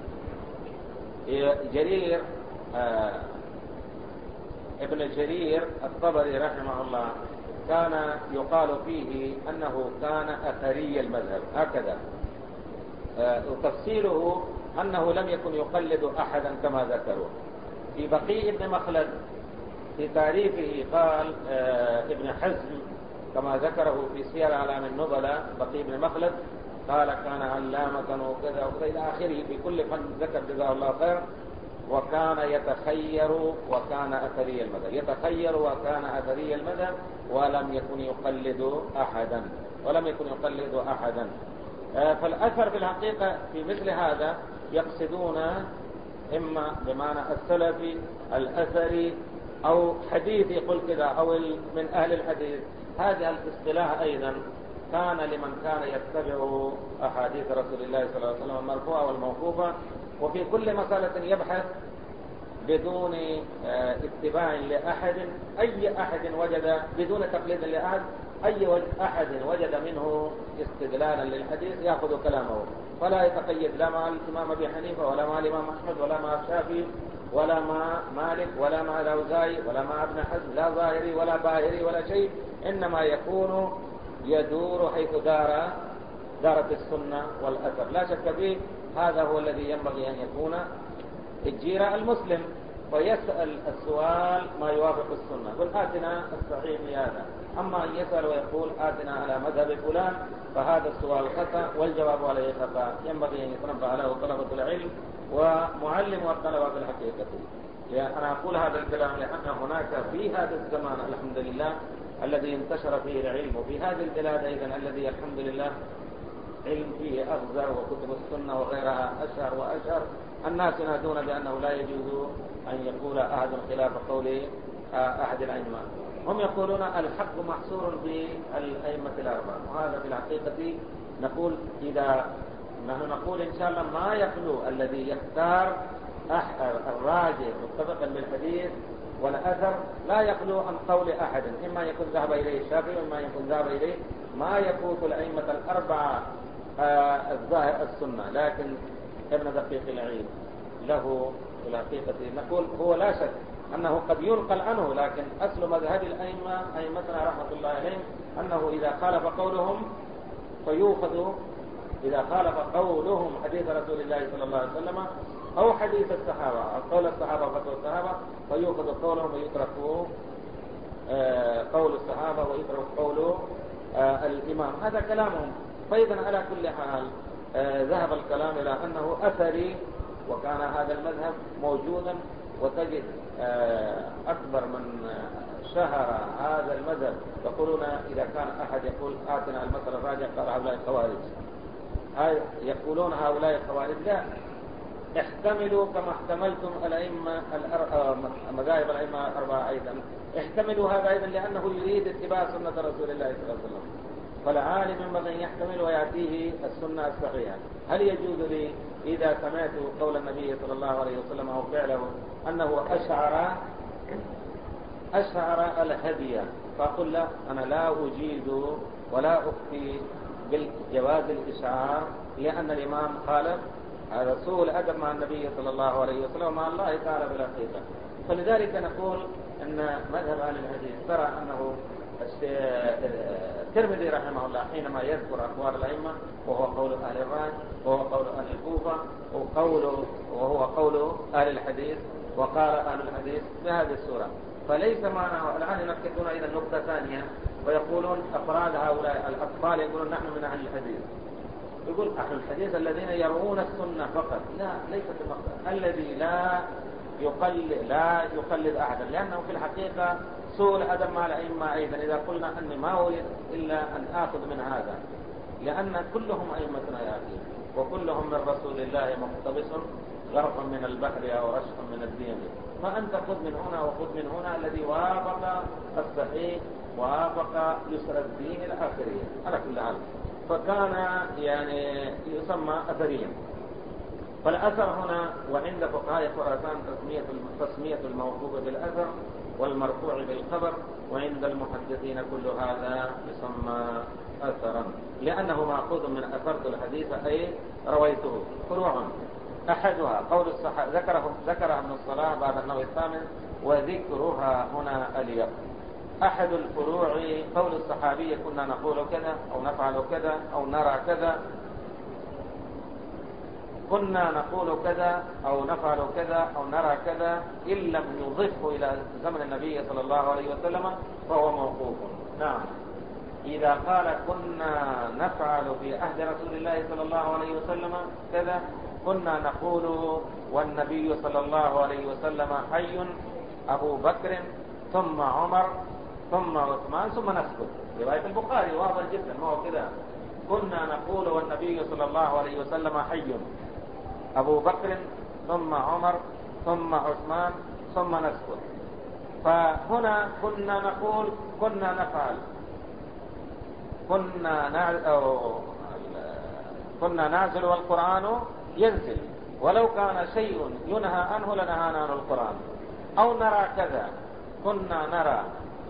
S1: جرير آه ابن جرير الطبري رحمه الله كان يقال فيه أنه كان أثري المذهب هكذا. آه وتفسيره أنه لم يكن يقلد أحدا كما ذكروا. في بقي ابن مخلد في تعريفه قال آه ابن حزم كما ذكره في سير أعلام النبلاء، بقي ابن مخلد قال كان علامة وكذا وكذا إلى آخره في كل فن ذكر جزاه الله خير. وكان يتخير وكان أثري المذهب، يتخير وكان أثري المذهب، ولم يكن يقلد أحدا ولم يكن يقلد أحدا. آه فالأثر في الحقيقة في مثل هذا يقصدون إما بمعنى السلفي الأثري أو حديثي قل كذا أو من أهل الحديث. هذا الاصطلاح أيضا كان لمن كان يتبع أحاديث رسول الله صلى الله عليه وسلم المرفوعة والموقوفة، وفي كل مسألة يبحث بدون اتباع لأحد، أي أحد وجد بدون تقليد لأحد، أي أحد وجد منه استدلالا للحديث يأخذ كلامه، فلا يتقيد لا مع الإمام أبي حنيفة ولا مع الإمام أحمد ولا مع الشافعي ولا مع مالك ولا مع الأوزاعي ولا مع ابن حزم، لا ظاهري ولا باهري ولا شيء، إنما يكون يدور حيث دار دارت السنة والأثر لا شك فيه. هذا هو الذي ينبغي أن يكون الجيرة المسلم. ويسأل السؤال ما يوافق السنة، قل آتنا الصحيح لهذا. أما أن يسأل ويقول آتنا على مذهب فلان فهذا السؤال خطأ والجواب عليه خطأ، ينبغي أن يتنبه له طلبة العلم ومعلم الطلبة بالحقيقة. يعني أنا أقول هذا الكلام لأن هناك في هذا الزمان الحمد لله الذي انتشر فيه العلم، وفي هذه البلاد أيضا الذي الحمد لله علم فيه أغزر وكتب السنة وغيرها أشهر وأشهر، الناس ينادون بأنه لا يجوز أن يقول أحد خلاف قول أحد الأئمة. هم يقولون الحق محصور بالأئمة الأربعة، وهذا في الحقيقة نقول إذا نحن نقول إن شاء الله ما يخلو الذي يختار الراجح متفقا بالحديث والأثر لا يخلو عن قول أحد، إما يكون ذهب إليه الشافعي وإما يكون ذهب إليه ما يفوت الأئمة الأربعة الظاهر السنة. لكن ابن دقيق العيد له في الحقيقة نقول هو لا شك أنه قد ينقل عنه، لكن أصل مذهب الأئمة أئمتنا رحمة الله عليهم أنه إذا خالف قولهم فيؤخذ، إذا خالف قولهم حديث رسول الله صلى الله عليه وسلم أو حديث الصحابة أو قول الصحابة وفتوى الصحابة فيؤخذ قولهم ويترك قول الصحابة ويترك قول الإمام. هذا كلامهم. فإذا على كل حال ذهب الكلام إلى أنه أثري، وكان هذا المذهب موجودا، وتجد أكبر من شهر هذا المذهب يقولون إذا كان أحد يقول آتنا المثل الراجع قال هؤلاء الخوارج، يقولون هؤلاء الخوارج. لا، احتملوا كما احتملتم الأئمة مذاهب الأئمة الأربعة أيضا، احتملوا هذا أيضا لأنه يريد اتباع سنة رسول الله صلى الله عليه وسلم. فالعالم ينبغي أن يحتمل ويأتيه السنة الصحيحة. هل يجوز لي إذا سمعت قول النبي صلى الله عليه وسلم أو فعله أنه أشعر أشعر الهدي فأقول لا، أنا لا أجيد ولا أخفي بالجواز الإشعار لأن الإمام خالف؟ هذا سوء الأدب مع النبي صلى الله عليه وسلم ومع الله تعالى بالحقيقة. فلذلك نقول أن مذهب أهل الحديث ترى أنه الترمذي رحمه الله حينما يذكر أقوال الأئمة وهو قول أهل الرأي وهو قول أهل الكوفة وقوله وهو قول أهل الحديث وقال أهل الحديث بهذه السورة. فليس معنى الآن ينكتون إلى النقطة ثانية ويقولون أفراد هؤلاء الأطفال يقولون نحن من أهل الحديث. يقول أهل الحديث الذين يروون السنة فقط. لا، ليست النقطة. الذي لا يقلد لا يقلد أحدا، لأنه في الحقيقة سوء الأدب مع الأئمة أيضا إذا قلنا أني ما أريد إلا أن آخذ من هذا، لأن كلهم أئمتنا يأتي وكلهم من رسول الله مقتبس غرفا من البحر أو رشقا من الدين. فأنت خذ من هنا وخذ من هنا الذي وافق الصحيح وافق يسر الدين الآخرين على كل حال. فكان يعني يسمى أثريا. فالأثر هنا وعند فقهاء خراسان تسمية تسمية الموقوف بالأثر والمرفوع بالخبر، وعند المحدثين كل هذا يسمى أثرا لأنه مأخوذ من أثرت الحديث أي رويته. فروع أحدها قول الصحابة ذكره ذكرها ابن الصلاح بعد النوع الثامن وذكرها هنا اليوم. أحد الفروع قول الصحابي كنا نقول كذا أو نفعل كذا أو نرى كذا، كنا نقول كذا أو نفعل كذا أو نرى كذا إن لم يضفه إلى زمن النبي صلى الله عليه وسلم فهو موقوف. نعم، إذا قال كنا نفعل في عهد رسول الله صلى الله عليه وسلم كذا، كنا نقول والنبي صلى الله عليه وسلم حي، أبو بكر ثم عمر ثم عثمان ثم نسكت. رواية البخاري واضح جدا ما هو كذا. كنا نقول والنبي صلى الله عليه وسلم حي، أبو بكر ثم عمر ثم عثمان ثم نسكت. فهنا كنا نقول كنا نفعل كنا نعزل أو كنا نعزل والقرآن ينزل، ولو كان شيء ينهى عنه لنهانا عن القرآن، أو نرى كذا كنا نرى.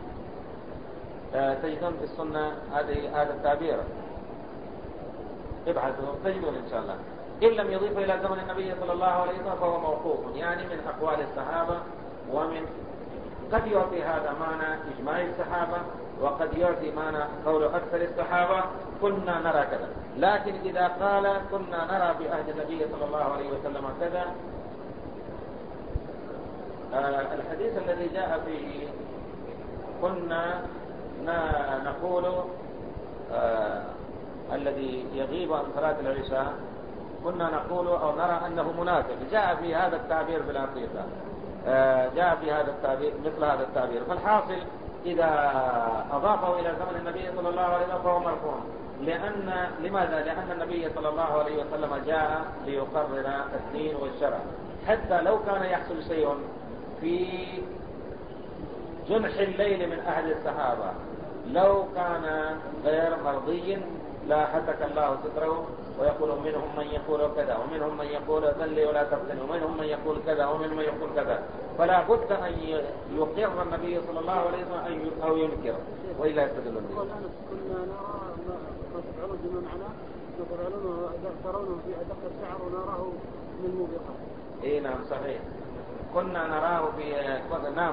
S1: تجدون في السنة هذا التعبير، ابحثوا تجدون إن شاء الله. إن لم يضيف إلى زمن النبي صلى الله عليه وسلم فهو موقوف، يعني من أقوال الصحابة، ومن قد يعطي هذا معنى إجماع الصحابة وقد يعطي معنى قول أكثر الصحابة كنا نرى كذا. لكن إذا قال كنا نرى في عهد النبي صلى الله عليه وسلم كذا آه الحديث الذي جاء فيه كنا نقول آه الذي يغيب عن صلاة العشاء كنا نقول أو نرى أنه منافق. جاء في هذا التعبير بالحقيقة، آه جاء في هذا التعبير مثل هذا التعبير. فالحاصل إذا أضافه إلى زمن النبي صلى الله عليه وسلم فهو مرفوع. لأن لماذا؟ لأن النبي صلى الله عليه وسلم جاء ليقرر الدين والشرع. حتى لو كان يحصل شيء في جنح الليل من أهل الصحابة لو كان غير مرضي لا حتك الله ستره، ويقول منهم من يقول كذا ومنهم من يقول ذلي ولا تفتن ومنهم من يقول كذا ومنهم من يقول كذا، فلا بد أن يقر النبي صلى الله عليه وسلم أو ينكر وإلا يستدل به.
S2: كنا نرى ما تفعلون بما معناه تفعلونه ترونه في أدق الشعر ونراه من موبقات.
S1: إيه نعم صحيح. كنا نراه في نعم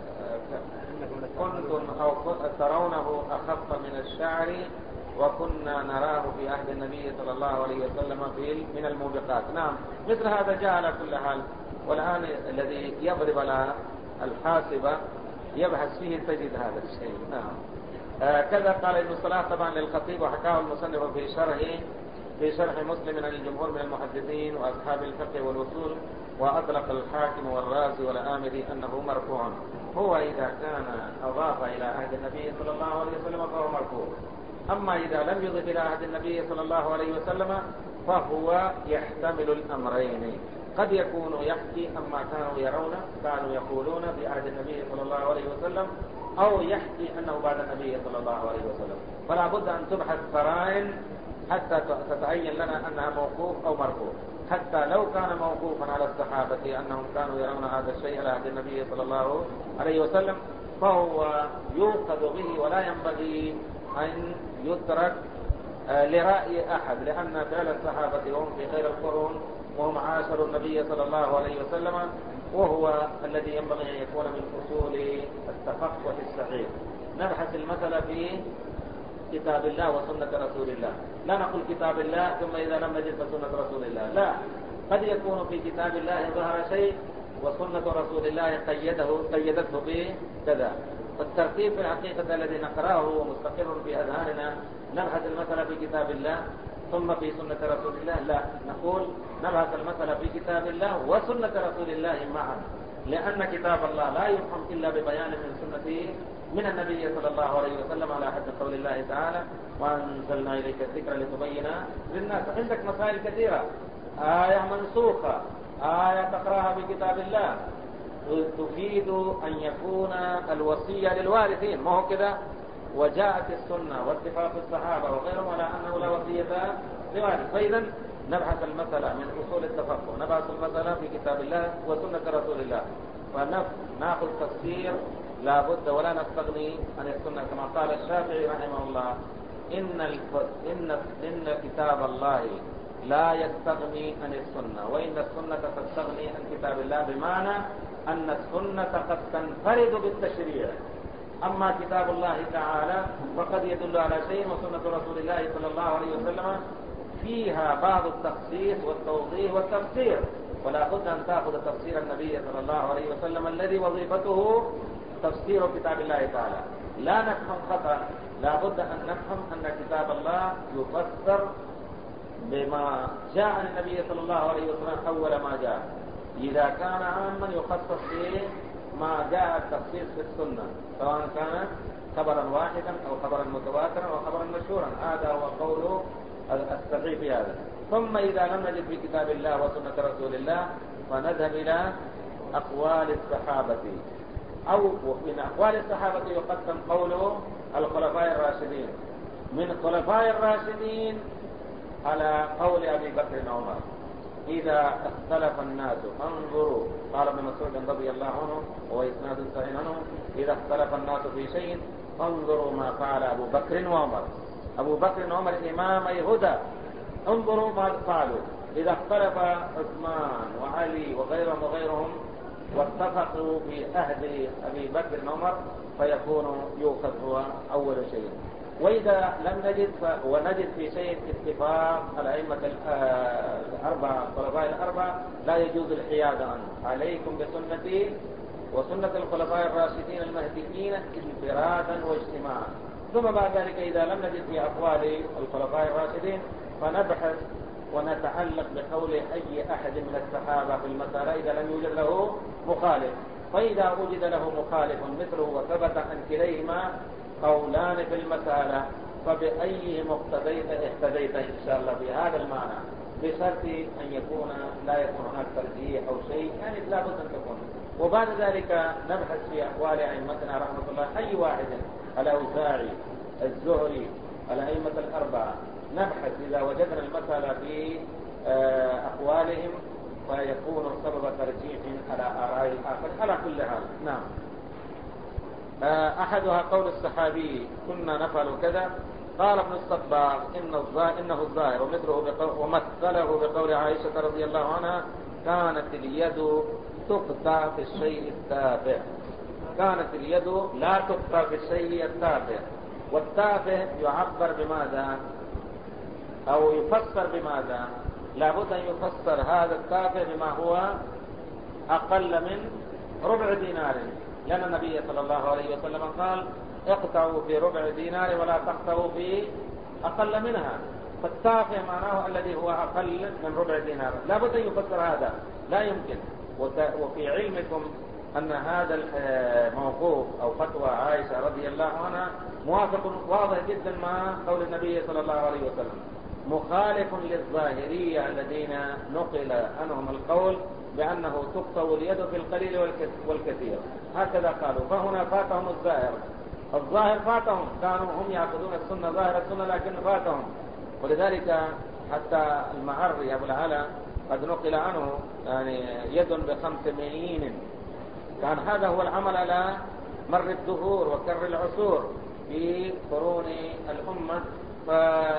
S1: كنتم أو ترونه أخف من الشعر وكنا نراه في عهد النبي صلى الله عليه وسلم في من الموبقات. نعم مثل هذا جاء على كل حال. والآن الذي يضرب على الحاسبة يبحث فيه تجد هذا الشيء. نعم آه كذا قال ابن الصلاح طبعا للخطيب، وحكاه المصنف في شرحه في شرح مسلم عن الجمهور من المحدثين وأصحاب الفقه والوصول، وأطلق الحاكم والرازي والآمدي أنه مرفوع. هو إذا كان أضاف إلى عهد النبي صلى الله عليه وسلم فهو مرفوع. أما إذا لم يضف إلى عهد النبي صلى الله عليه وسلم فهو يحتمل الأمرين. قد يكون يحكي أما كانوا يرون كانوا يقولون في عهد النبي صلى الله عليه وسلم، أو يحكي أنه بعد النبي صلى الله عليه وسلم. فلا بد أن تبحث قرائن حتى تتعين لنا أنها موقوف أو مرفوع. حتى لو كان موقوفا على الصحابة أنهم كانوا يرون هذا الشيء على عهد النبي صلى الله عليه وسلم فهو يوقظ به ولا ينبغي أن يترك لرأي أحد، لأن فعل الصحابة هم في خير القرون وهم عاشروا النبي صلى الله عليه وسلم، وهو الذي ينبغي أن يكون من أصول التفقه الصحيح. نبحث المثل في كتاب الله وسنة رسول الله، لا نقول كتاب الله ثم إذا لم نجد فسنة رسول الله، لا، قد يكون في كتاب الله ظهر شيء وسنة رسول الله قيده قيدته بكذا. والترتيب في الحقيقة الذي نقراه هو مستقر في أذهاننا. نبحث المثل في كتاب الله ثم في سنة رسول الله، لا، نقول نبحث المثل في كتاب الله وسنة رسول الله معا، لأن كتاب الله لا يفهم إلا ببيان من سنته من النبي صلى الله عليه وسلم، على حد قول الله تعالى وأنزلنا إليك الذكر لتبين للناس. عندك مسائل كثيرة، آية منسوخة، آية تقرأها في كتاب الله تفيد أن يكون الوصية للوارثين، ما هو كذا؟ وجاءت السنة واتفاق الصحابة وغيرهم على أنه لا وصية لوارث. فإذا نبحث المثل من أصول التفقه، نبحث المثل في كتاب الله وسنة رسول الله، ونأخذ تفسير لا بد ولا نستغني عن السنة، كما قال الشافعي رحمه الله إن, إن, إن كتاب الله لا يستغني عن السنة، وإن السنة تستغني عن كتاب الله، بمعنى أن السنة قد تنفرد بالتشريع، أما كتاب الله تعالى فقد يدل على شيء، وسنة رسول الله صلى الله عليه وسلم فيها بعض التخصيص والتوضيح والتفسير. ولا بد أن تأخذ تفسير النبي صلى الله عليه وسلم الذي وظيفته تفسير كتاب الله تعالى، لا نفهم خطأ. لا بد أن نفهم أن كتاب الله يفسر بما جاء عن النبي صلى الله عليه وسلم أول ما جاء. إذا كان عاما يخصص بما جاء التخصيص في السنة، سواء كان خبرا واحدا أو خبرا متواترا أو خبرا مشهورا، هذا هو قول الصحيح في هذا. ثم إذا لم نجد في كتاب الله وسنة رسول الله فنذهب إلى أقوال الصحابة، أو من أقوال الصحابة يقدم قول الخلفاء الراشدين، من الخلفاء الراشدين على قول أبي بكر وعمر إذا اختلف الناس انظروا، قال ابن مسعود رضي الله عنه وإسناد صحيح عنه إذا اختلف الناس في شيء انظروا ما فعل أبو بكر وعمر. أبو بكر وعمر إمامي هدى، انظروا ما فعلوا. إذا اختلف عثمان وعلي وغيرهم وغيرهم واتفقوا في عهد أبي بكر وعمر فيكون يؤخذ هو أول شيء. وإذا لم نجد ف... ونجد في شيء اتفاق الأئمة الأربعة الخلفاء الأربعة لا يجوز الحياد عنه. عليكم بسنتي وسنة الخلفاء الراشدين المهديين انفرادا واجتماعا. ثم بعد ذلك إذا لم نجد في أقوال الخلفاء الراشدين فنبحث ونتعلق بقول أي أحد من الصحابة في المسألة إذا لم يوجد له مخالف. فإذا وجد له مخالف مثله وثبت أن كليهما قولان في المسألة فبأيه مقتديت اهتديت إن شاء الله بهذا المعنى، بشرط أن يكون لا يكون هناك ترجيح أو شيء، يعني لا بد أن تكون. وبعد ذلك نبحث في أقوال أئمتنا رحمة الله أي واحد، الأوزاعي، الزهري، الأئمة الأربعة، نبحث إذا وجدنا المسألة في أقوالهم فيكون سبب ترجيح على آراء الآخر على كل حال. نعم. أحدها قول الصحابي كنا نفعل كذا. قال ابن الصباغ إن إنه الظاهر ومثله بقول ومثله بقول عائشة رضي الله عنها كانت اليد تقطع في الشيء التافه. كانت اليد لا تقطع في الشيء التافه، والتافه يعبر بماذا أو يفسر بماذا؟ لابد أن يفسر هذا التافه بما هو أقل من ربع دينار، لأن النبي صلى الله عليه وسلم قال اقطعوا في ربع دينار ولا تقطعوا في أقل منها. فالتافه معناه الذي هو أقل من ربع دينار، لابد أن يفسر هذا، لا يمكن. وفي علمكم أن هذا الموقوف أو فتوى عائشة رضي الله عنها موافق واضح جدا مع قول النبي صلى الله عليه وسلم، مخالف للظاهرية الذين نقل عنهم القول بأنه تقطع اليد في القليل والكثير، هكذا قالوا. فهنا فاتهم الظاهر، الظاهر فاتهم، كانوا هم يأخذون السنة ظاهر السنة لكن فاتهم. ولذلك حتى المعري أبو العلا قد نقل عنه يعني يد بخمس مئين، كان هذا هو العمل على مر الدهور وكر العصور في قرون الأمة. ف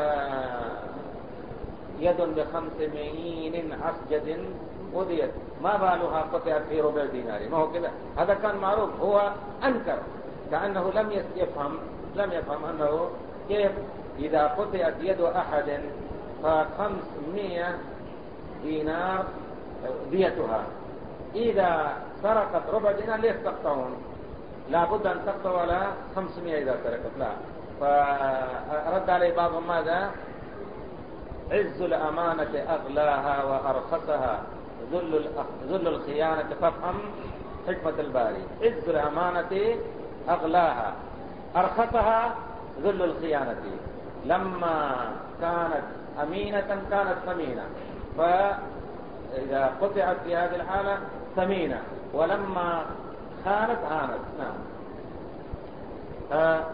S1: يد بخمس مئين عسجد وذيت، ما بالها قطعت في ربع دينار، ما هو كذا، هذا كان معروف. هو أنكر كأنه لم يفهم لم يفهم أنه كيف إذا قطعت يد أحد فخمسمائة دينار ديتها، إذا سرقت ربع دينار ليش تقطعون؟ لابد أن تقطع على خمسمائة إذا سرقت، لا. فرد عليه بعضهم ماذا؟ عز الأمانة أغلاها وأرخصها، ذل ذل الخيانة فافهم حكمة الباري. عز الأمانة أغلاها، أرخصها ذل الخيانة. لما كانت أمينة كانت ثمينة، فإذا قطعت في هذه الحالة ثمينة، ولما خانت هانت. نعم. آه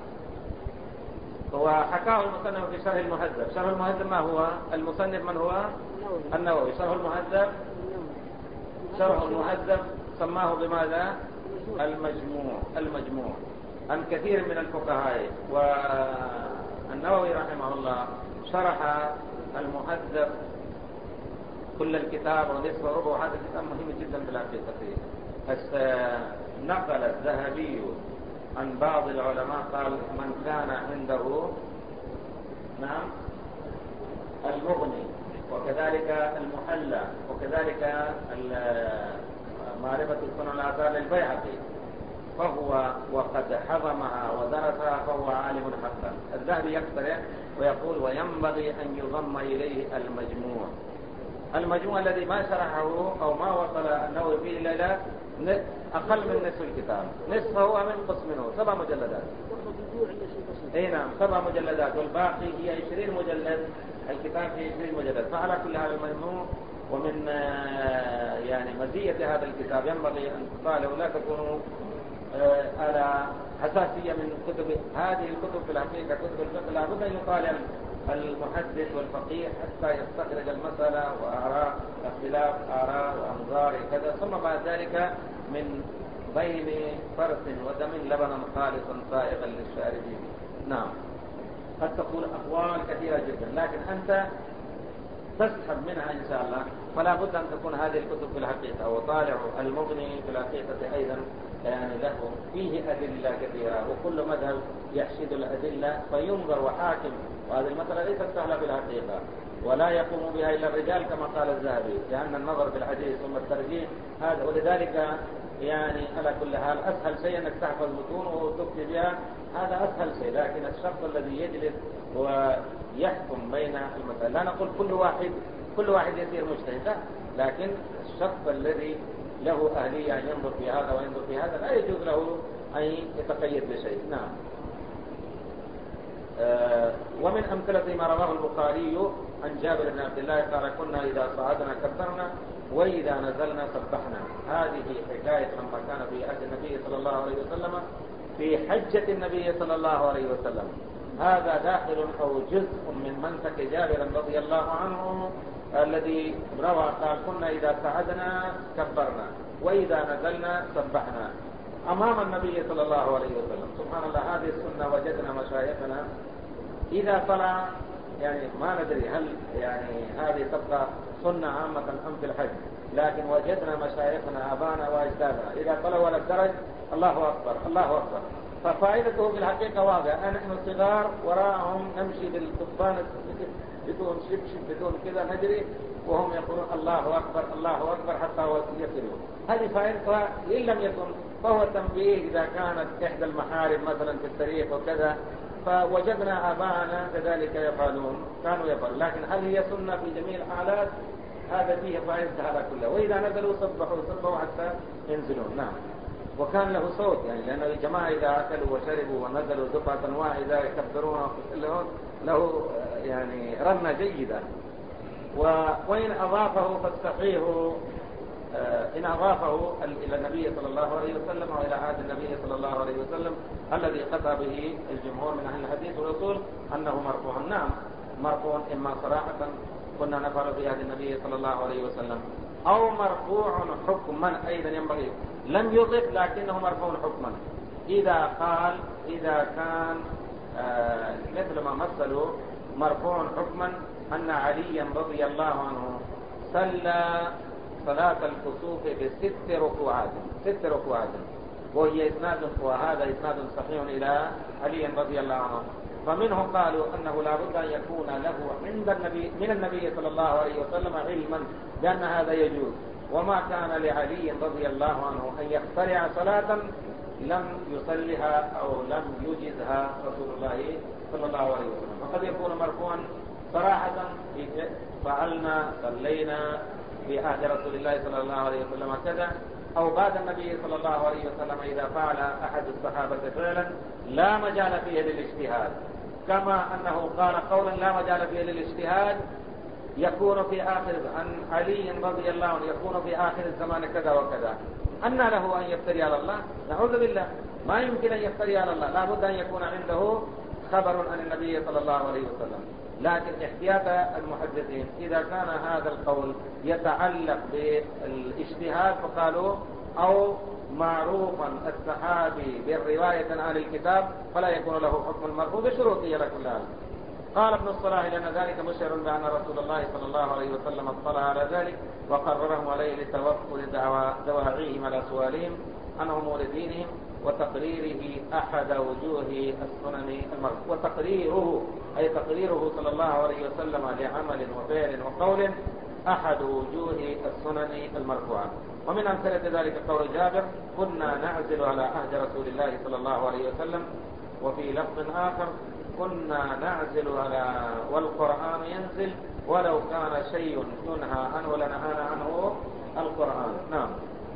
S1: وحكاه المصنف في شرح المهذب. شرح المهذب ما هو؟ المصنف من هو؟ النووي. شرح المهذب شرح المهذب سماه بماذا؟ المجموع. المجموع عن كثير من الفقهاء. والنووي رحمه الله شرح المهذب كل الكتاب ونصف ربع، هذا الكتاب مهم جدا بالحقيقة. نقل الذهبي عن بعض العلماء قال من كان عنده نعم المغني وكذلك المحلى وكذلك معرفة السنن الآثار للبيهقي فهو وقد حضمها ودرسها فهو عالم حقا. الذهبي يقترح ويقول وينبغي أن يضم إليه المجموع. المجموع الذي ما شرحه أو ما وصل النووي فيه إلى أقل من نصف الكتاب، نصفه هو منقص منه، سبع مجلدات. اي نعم، سبع مجلدات، والباقي هي عشرين مجلد، الكتاب فيه عشرين مجلد. فعلى كل هذا المجموع. ومن يعني مزية هذا الكتاب ينبغي أن تطالعوا، لا تكونوا على حساسية من كتب هذه الكتب. في الحقيقة كتب الفقه لابد أن يطالع المحدث والفقيه حتى يستخرج المسألة وآراء اختلاف آراء وأنظار كذا، ثم بعد ذلك من بين فرث ودم لبنا خالصا سائغا للشاربين. نعم. قد تقول أقوال كثيرة جدا لكن أنت تسحب منها إن شاء الله. فلا بد أن تكون هذه الكتب في الحقيقة. وطالع المغني في الحقيقة أيضا يعني له فيه أدلة كثيرة، وكل مذهب يحشد الأدلة فينظر وحاكم. وهذه المسألة ليست سهلة في الحقيقة، ولا يقوم بها إلا الرجال كما قال الذهبي، لأن النظر في الحديث ثم الترجيح هذا. ولذلك يعني على كل حال أسهل شيء أنك تحفظ متون وتكتب بها، هذا أسهل شيء. لكن الشخص الذي يجلس ويحكم بين المسائل، لا نقول كل واحد كل واحد يصير مجتهد، لكن الشخص الذي له أهلية أن ينظر في هذا وينظر في هذا لا يجوز له أن يتقيد بشيء. نعم. آه ومن أمثلة ما رواه البخاري عن جابر بن عبد الله قال كنا إذا صعدنا كبرنا وإذا نزلنا سبحنا. هذه حكاية لما كان في عهد النبي صلى الله عليه وسلم في حجة النبي صلى الله عليه وسلم. هذا داخل أو جزء من منسك جابر رضي الله عنه الذي روى قال كنا إذا صعدنا كبرنا وإذا نزلنا سبحنا أمام النبي صلى الله عليه وسلم. سبحان الله، هذه السنة وجدنا مشايخنا إذا طلع، يعني ما ندري هل يعني هذه تبقى سنة عامة أم في الحج، لكن وجدنا مشايخنا أبانا وأجدادنا إذا طلعوا على الدرج الله أكبر الله أكبر. ففائدته في الحقيقة واضحة، نحن صغار وراءهم نمشي بالقضبان بدون شبشب بدون كذا نجري وهم يقولون الله أكبر الله أكبر حتى يصلوا. هذه فائدتها إن لم يكن فهو تنبيه إذا كانت إحدى المحارم مثلا في التاريخ وكذا، فوجدنا آباءنا كذلك يفعلون كانوا يفعلون. لكن هل هي سنة في جميع الحالات؟ هذا فيه فائدة على كله. وإذا نزلوا سبحوا سبحوا حتى ينزلون. نعم. وكان له صوت، يعني لأن الجماعة إذا أكلوا وشربوا ونزلوا دفعة واحدة يكبرون ويصلون له يعني رنة جيدة. وإن أضافه فالصحيح إن أضافه إلى النبي صلى الله عليه وسلم وإلى عهد النبي صلى الله عليه وسلم الذي قطع به الجمهور من أهل الحديث والرسول أنه مرفوع. نعم مرفوع، إما صراحة كنا نفعل في عهد النبي صلى الله عليه وسلم، أو مرفوع حكما أيضا ينبغي، لم يضف لكنه مرفوع حكما. إذا قال إذا كان آه مثل ما مثلوا مرفوع حكما أن عليا رضي الله عنه صلى صلاة الكسوف بست ركوعات ست ركوعات وهي إسناد، وهذا إسناد صحيح إلى علي رضي الله عنه. فمنهم قالوا أنه لا بد أن يكون له عند النبي من النبي صلى الله عليه وسلم علما بأن هذا يجوز، وما كان لعلي رضي الله عنه أن يخترع صلاة لم يصلها أو لم يجزها رسول الله صلى الله عليه وسلم. فقد يكون مرفوعا صراحة فعلنا صلينا في عهد رسول الله صلى الله عليه وسلم كذا، أو بعد النبي صلى الله عليه وسلم إذا فعل أحد الصحابة فعلا لا مجال فيه للاجتهاد، كما أنه قال قولا لا مجال فيه للاجتهاد يكون في آخر عن علي رضي الله عنه يكون في آخر الزمان كذا وكذا. أن له أن يفتري على الله؟ نعوذ بالله، ما يمكن أن يفتري على الله، لا بد أن يكون عنده خبر عن النبي صلى الله عليه وسلم. لكن احتياط المحدثين إذا كان هذا القول يتعلق بالاجتهاد فقالوا أو معروفا الصحابي بالرواية عن الكتاب فلا يكون له حكم المرفوع بشروطه على كل حال. قال ابن الصلاح لأن ذلك مشعر بأن رسول الله صلى الله عليه وسلم اطلع على ذلك وقررهم عليه لتوفر دواعيهم على سؤالهم عن أمور دينهم وتقريره أحد وجوه السنن المرفوع، وتقريره أي تقريره صلى الله عليه وسلم لعمل وفعل وقول أحد وجوه السنن المرفوعة. ومن أمثلة ذلك قول جابر كنا نعزل على عهد رسول الله صلى الله عليه وسلم، وفي لفظ آخر كنا نعزل على والقرآن ينزل ولو كان شيء ينهى عنه لنهانا عنه القرآن. نعم.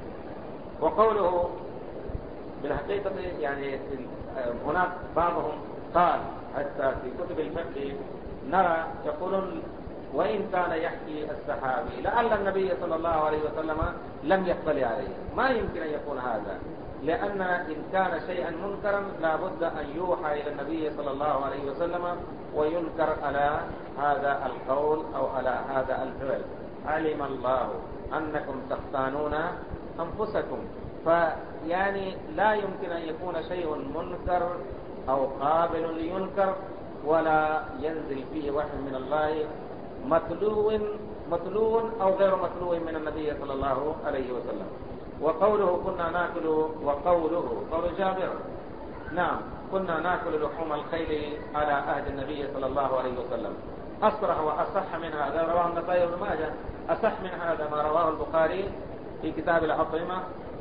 S1: وقوله بالحقيقة يعني هناك بعضهم قال حتى في كتب الفقه نرى يقولون وإن كان يحكي الصحابي لعل النبي صلى الله عليه وسلم لم يطلع عليه، ما يمكن أن يكون هذا، لأن إن كان شيئا منكرا لا بد أن يوحى إلى النبي صلى الله عليه وسلم وينكر على هذا القول أو على هذا الفعل. علم الله أنكم تختانون أنفسكم، فيعني لا يمكن أن يكون شيء منكر أو قابل لينكر ولا ينزل فيه وحي من الله متلو متلو أو غير متلو من النبي صلى الله عليه وسلم. وقوله كنا ناكل، وقوله قول جابر نعم كنا ناكل لحوم الخيل على عهد النبي صلى الله عليه وسلم أصرح وأصح من هذا رواه النسائي وابن ماجه، أصح من هذا ما رواه البخاري في كتاب الأطعمة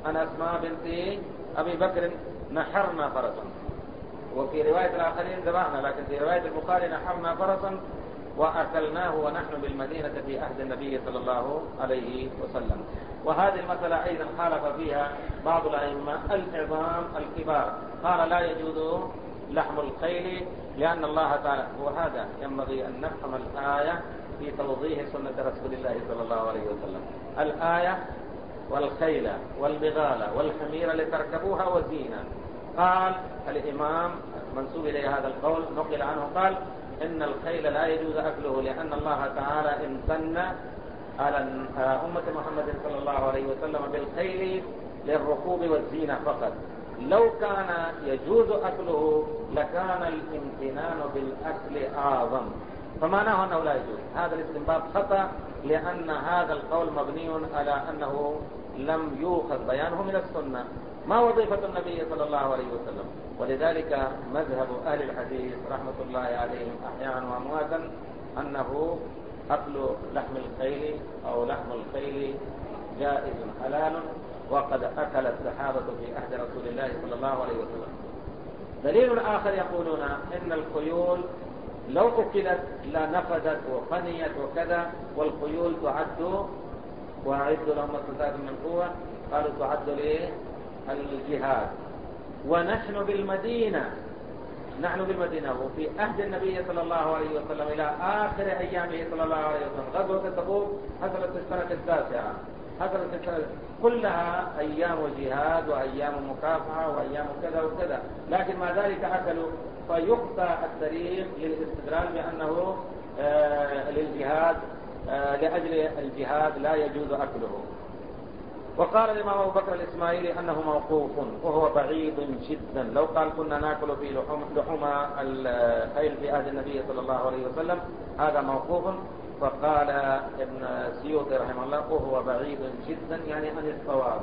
S1: عن أسماء بنت أبي بكر نحرنا فرسا، وفي رواية الآخرين ذبحنا، لكن في رواية البخاري نحرنا فرسا وأكلناه ونحن بالمدينة في عهد النبي صلى الله عليه وسلم. وهذه المسألة أيضا خالف فيها بعض الأئمة العظام الكبار، قال لا يجوز لحم الخيل لأن الله تعالى، وهذا ينبغي أن نفهم الآية في توضيح سنة رسول الله صلى الله عليه وسلم. الآية والخيل والبغال والحمير لتركبوها وزينة، قال الإمام منسوب إليه هذا القول نقل عنه قال إن الخيل لا يجوز أكله لأن الله تعالى امتن على أمة محمد صلى الله عليه وسلم بالخيل للركوب والزينة فقط. لو كان يجوز أكله لكان الامتنان بالأكل أعظم، فمعناه أنه لا يجوز. هذا الاستنباط خطأ لأن هذا القول مبني على أنه لم يؤخذ بيانه من السنة، ما وظيفة النبي صلى الله عليه وسلم. ولذلك مذهب أهل الحديث رحمة الله عليهم أحيانا وأمواتا أنه أكل لحم الخيل أو لحم الخيل جائز حلال، وقد أكل الصحابة في عهد رسول الله صلى الله عليه وسلم. دليل آخر يقولون إن الخيول لو أكلت لنفدت وفنيت وكذا، والخيول تعد وأعدوا لهم ما استطعتم من قوة، قالوا تعد للجهاد. ونحن بالمدينة نحن بالمدينة وفي عهد النبي صلى الله عليه وسلم إلى آخر أيامه صلى الله عليه وسلم. غزوة تبوك حصلت في السنة التاسعة، حصلت في السنة كلها أيام جهاد وأيام مكافحة وأيام كذا وكذا، لكن مع ذلك أكلوا، فيقطع الدليل للاستدلال بأنه آه للجهاد آه لأجل الجهاد لا يجوز أكله. وقال الإمام أبو بكر الإسماعيلي أنه موقوف وهو بعيد جدا. لو قال كنا نأكل في لحوم, لحوم الخيل في عهد النبي صلى الله عليه وسلم هذا موقوف. فقال ابن سيوطي رحمه الله وهو بعيد جدا يعني عن الصواب،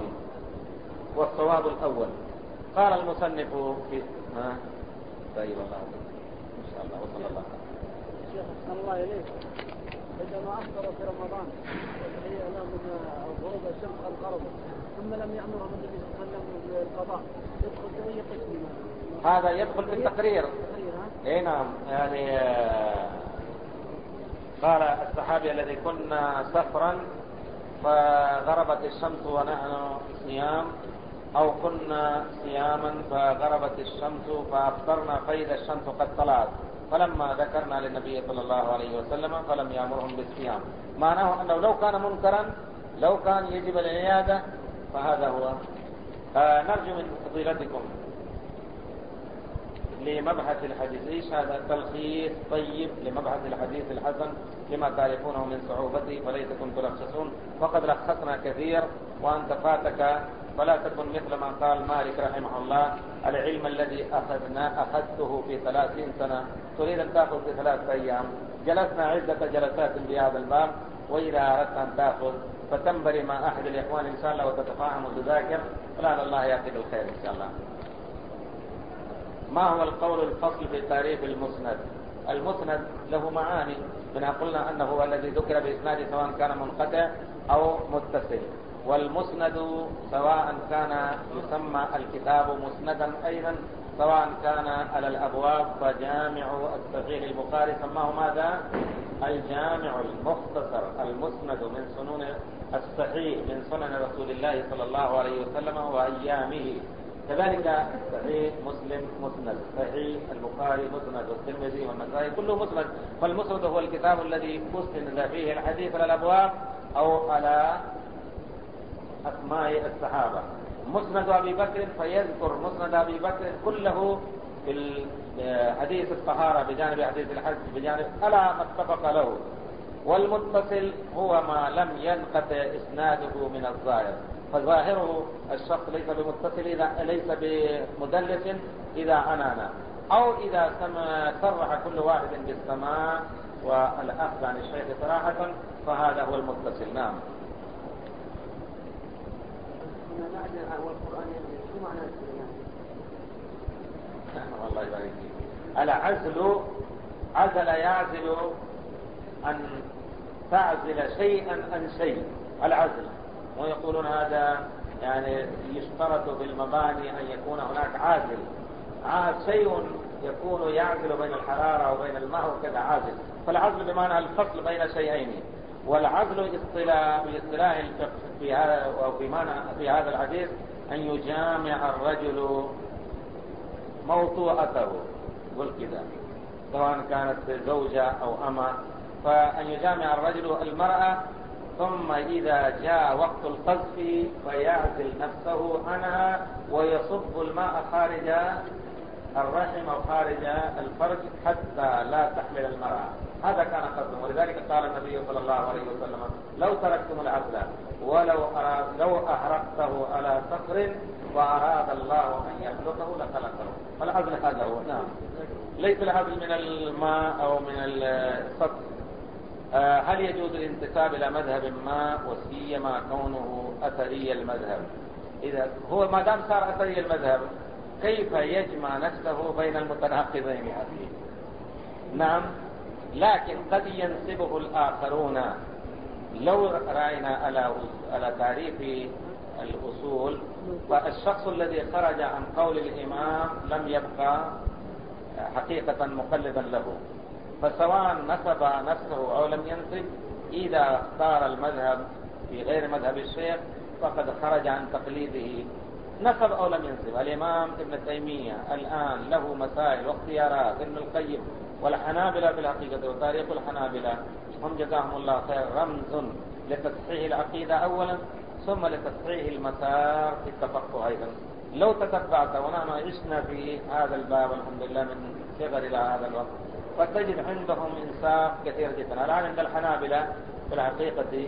S1: والصواب الأول. قال المصنف في ها طيب الله إن شاء الله وصلى الله
S2: شيخ أحسن الله إليك. عندما أفطروا في رمضان وهي لهم غروب الشمس الغرب ثم لم يأمرهم النبي صلى الله عليه وسلم بالقضاء، يدخل في أي قسم؟
S1: هذا يدخل في التقرير. اي نعم، يعني قال الصحابي الذي كنا سفرا فغربت الشمس ونحن صيام، أو كنا صياما فغربت الشمس فأفطرنا فإذا الشمس قد طلعت، فلما ذكرنا للنبي صلى الله عليه وسلم فلم يأمرهم بالصيام. معناه أنه لو كان منكرا، لو كان يجب العيادة، فهذا هو. نرجو من فضيلتكم لمبحث الحديث، إيش هذا تلخيص طيب لمبحث الحديث الحسن لما تعرفونه من صعوبته، فليتكم تلخصون، فقد لخصنا كثير وأنت فاتك، فلا تكن مثل ما قال مالك رحمه الله العلم الذي أخذنا أخذته في ثلاثين سنة تريد أن تأخذ في ثلاثة أيام. جلسنا عدة جلسات في هذا الباب، وإذا أردت أن تأخذ فتنبري مع أحد الإخوان إن شاء الله وتتفاهم وتذاكر، فلعل الله يأتي بالخير إن شاء الله. ما هو القول الفصل في تعريف المسند؟ المسند له معاني، منها قلنا أنه هو الذي ذكر بإسناده سواء كان منقطع أو متصل، والمسند سواء كان يسمى الكتاب مسندا أيضا سواء كان على الأبواب، فجامع الصحيح البخاري سماه ماذا؟ الجامع المختصر المسند من سنن الصحيح من سنن رسول الله صلى الله عليه وسلم وأيامه. كذلك صحيح مسلم مسند، صحيح البخاري مسند، والترمذي والنسائي كله مسند. فالمسند هو الكتاب الذي مسند فيه الحديث على الأبواب أو على أسماء الصحابة. مسند أبي بكر فيذكر مسند أبي بكر كله في حديث الطهارة بجانب حديث الحج بجانب على ما اتفق له. والمتصل هو ما لم ينقطع إسناده من الظاهر، فظاهره الشخص ليس بمتصل إذا ليس بمدلس إذا عنانا، أو إذا صرح كل واحد بالسماع والأخذ عن الشيخ صراحة، فهذا هو المتصل. نعم. والله يبارك فيك. العزل عزل يعزل أن تعزل شيئا عن شيء، العزل، ويقولون هذا يعني يشترط في المباني أن يكون هناك عازل، شيء يكون يعزل بين الحرارة وبين الماء وكذا عازل. فالعزل بمعنى الفصل بين شيئين، والعزل اصطلاح باصطلاح الفقه في هذا وفي معنى في هذا الحديث أن يجامع الرجل موطوءته، قل كذا، سواء كانت زوجة أو أمة، فأن يجامع الرجل المرأة ثم إذا جاء وقت القذف فيعزل نفسه عنها ويصب الماء خارج الرحم أو خارج الفرج حتى لا تحمل المرأة. هذا كان قصده، ولذلك قال النبي صلى الله عليه وسلم: لو تركتم العزل ولو أراد لو أحرقته على صخر وأراد الله أن يخلقه لخلقه. فالعزل هذا هو. نعم. ليس العزل من الماء أو من السطح. هل يجوز الانتساب إلى مذهب ما وسيما كونه أثري المذهب؟ إذا هو ما دام صار أثري المذهب كيف يجمع نفسه بين المتناقضين؟ نعم، لكن قد ينسبه الآخرون. لو رأينا على على تعريف الأصول، فالشخص الذي خرج عن قول الإمام لم يبقى حقيقة مقلدا له، فسواء نسب نفسه أو لم ينسب، إذا اختار المذهب في غير مذهب الشيخ فقد خرج عن تقليده، نسب أو لم ينسب. الإمام ابن تيمية الآن له مسائل واختيارات، ابن القيم والحنابلة في الحقيقة وتاريخ الحنابلة هم جزاهم الله خير رمز لتصحيح العقيدة أولا، ثم لتصحيح المسار في التفقه أيضا. لو تتبعت، ونحن عشنا في هذا الباب الحمد لله من صغر إلى هذا الوقت، فتجد عندهم إنصاف كثير جدا. الآن عند الحنابلة في الحقيقة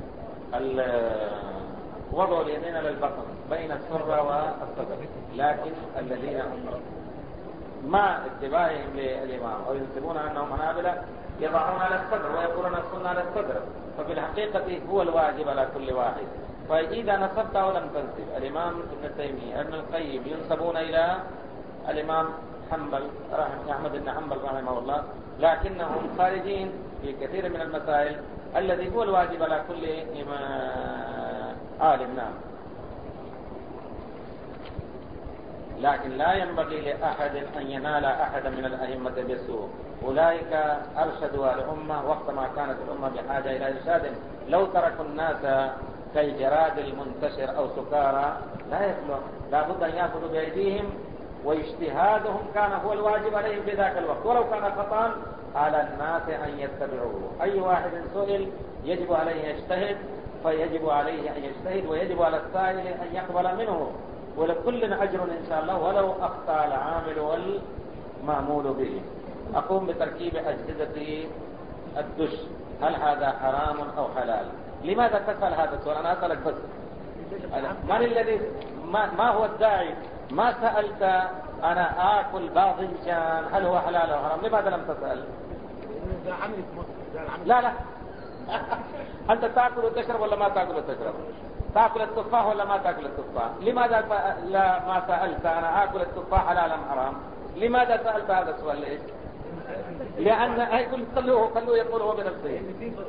S1: وضعوا اليمين للبطن بين السرة والصدر، لكن الذين هم مع اتباعهم للإمام أو ينسبون أنهم حنابلة يضعون على الصدر ويقولون السنة على الصدر، ففي الحقيقة هو الواجب على كل واحد. فإذا نسبت أو لم تنسب، الإمام ابن تيمية ابن القيم ينسبون إلى الإمام حنبل رحمه أحمد بن حنبل رحمه الله، لكنهم خارجين في كثير من المسائل الذي هو الواجب على كل عالم. نعم. لكن لا ينبغي لأحد أن ينال أحدا من الأئمة بسوء. أولئك أرشدوا الأمة وقت ما كانت الأمة بحاجة إلى إرشاد. لو تركوا الناس كالجراد المنتشر أو سكارى لا يصلح، لا بد أن يأخذوا بأيديهم، واجتهادهم كان هو الواجب عليهم في ذاك الوقت، ولو كان خطأ على الناس أن يتبعوه. أي واحد سئل يجب عليه يجتهد، فيجب عليه أن يجتهد، ويجب على السائل أن يقبل منه، ولكل أجر إن شاء الله ولو أخطأ العامل والمعمول به. أقوم بتركيب أجهزة الدش، هل هذا حرام أو حلال؟ لماذا تسأل هذا السؤال؟ أنا أسألك بس، من الذي ما, ما هو الداعي؟ ما سألت أنا آكل باذنجان هل هو حلال أو حرام؟ لماذا لم تسأل؟ لا لا أنت تأكل وتشرب ولا ما تأكل وتشرب؟ تأكل التفاح ولا ما تأكل التفاح؟ لماذا لا ما سألت أنا آكل التفاح حلال أم حرام؟ لماذا سألت هذا السؤال؟ ليش؟ لأن يقول خلوه خلوه يقول هو بنفسه.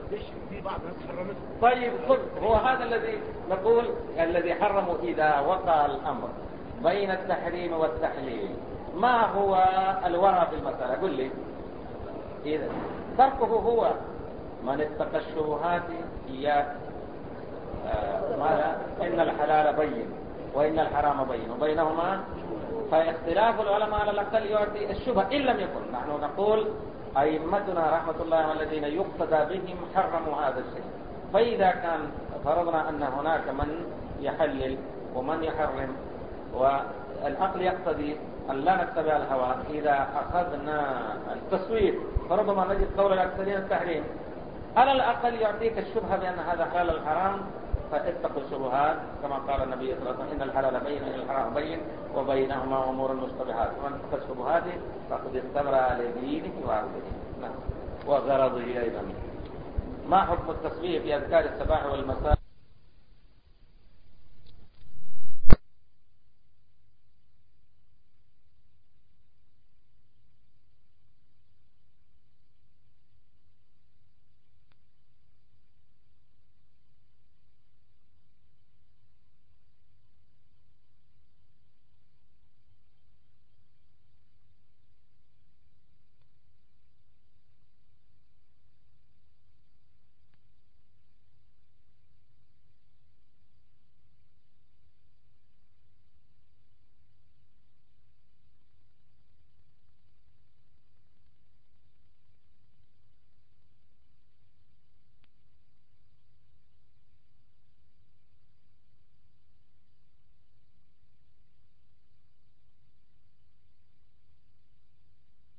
S1: طيب خذ، هو هذا الذي نقول الذي حرموا إذا وقع الأمر بين التحريم والتحليل، ما هو الورع في المسألة؟ قل لي. إذا تركه هو من اتقى الشبهات إياك آه ماذا؟ إن الحلال بين وإن الحرام بين وبينهما فاختلاف العلماء على الأقل يعطي الشبهة إن لم يكن. نحن نقول أئمتنا رحمة الله والذين يقتدى بهم حرموا هذا الشيء. فإذا كان فرضنا أن هناك من يحلل ومن يحرم والعقل يقتضي أن لا نتبع الهوى، إذا أخذنا التصويت فربما نجد قول الأكثرين التحريم، على الأقل يعطيك الشبهة بأن هذا حلال الحرام، فاتقوا الشبهات كما قال النبي صلى الله عليه وسلم: إن الحلال بين وإن الحرام بين وبينهما أمور مشتبهات، ومن اتقى الشبهات فقد استبرأ لدينه وعرضه. نعم. وغرضه أيضا. ما حكم التصوير في أذكار الصباح والمساء؟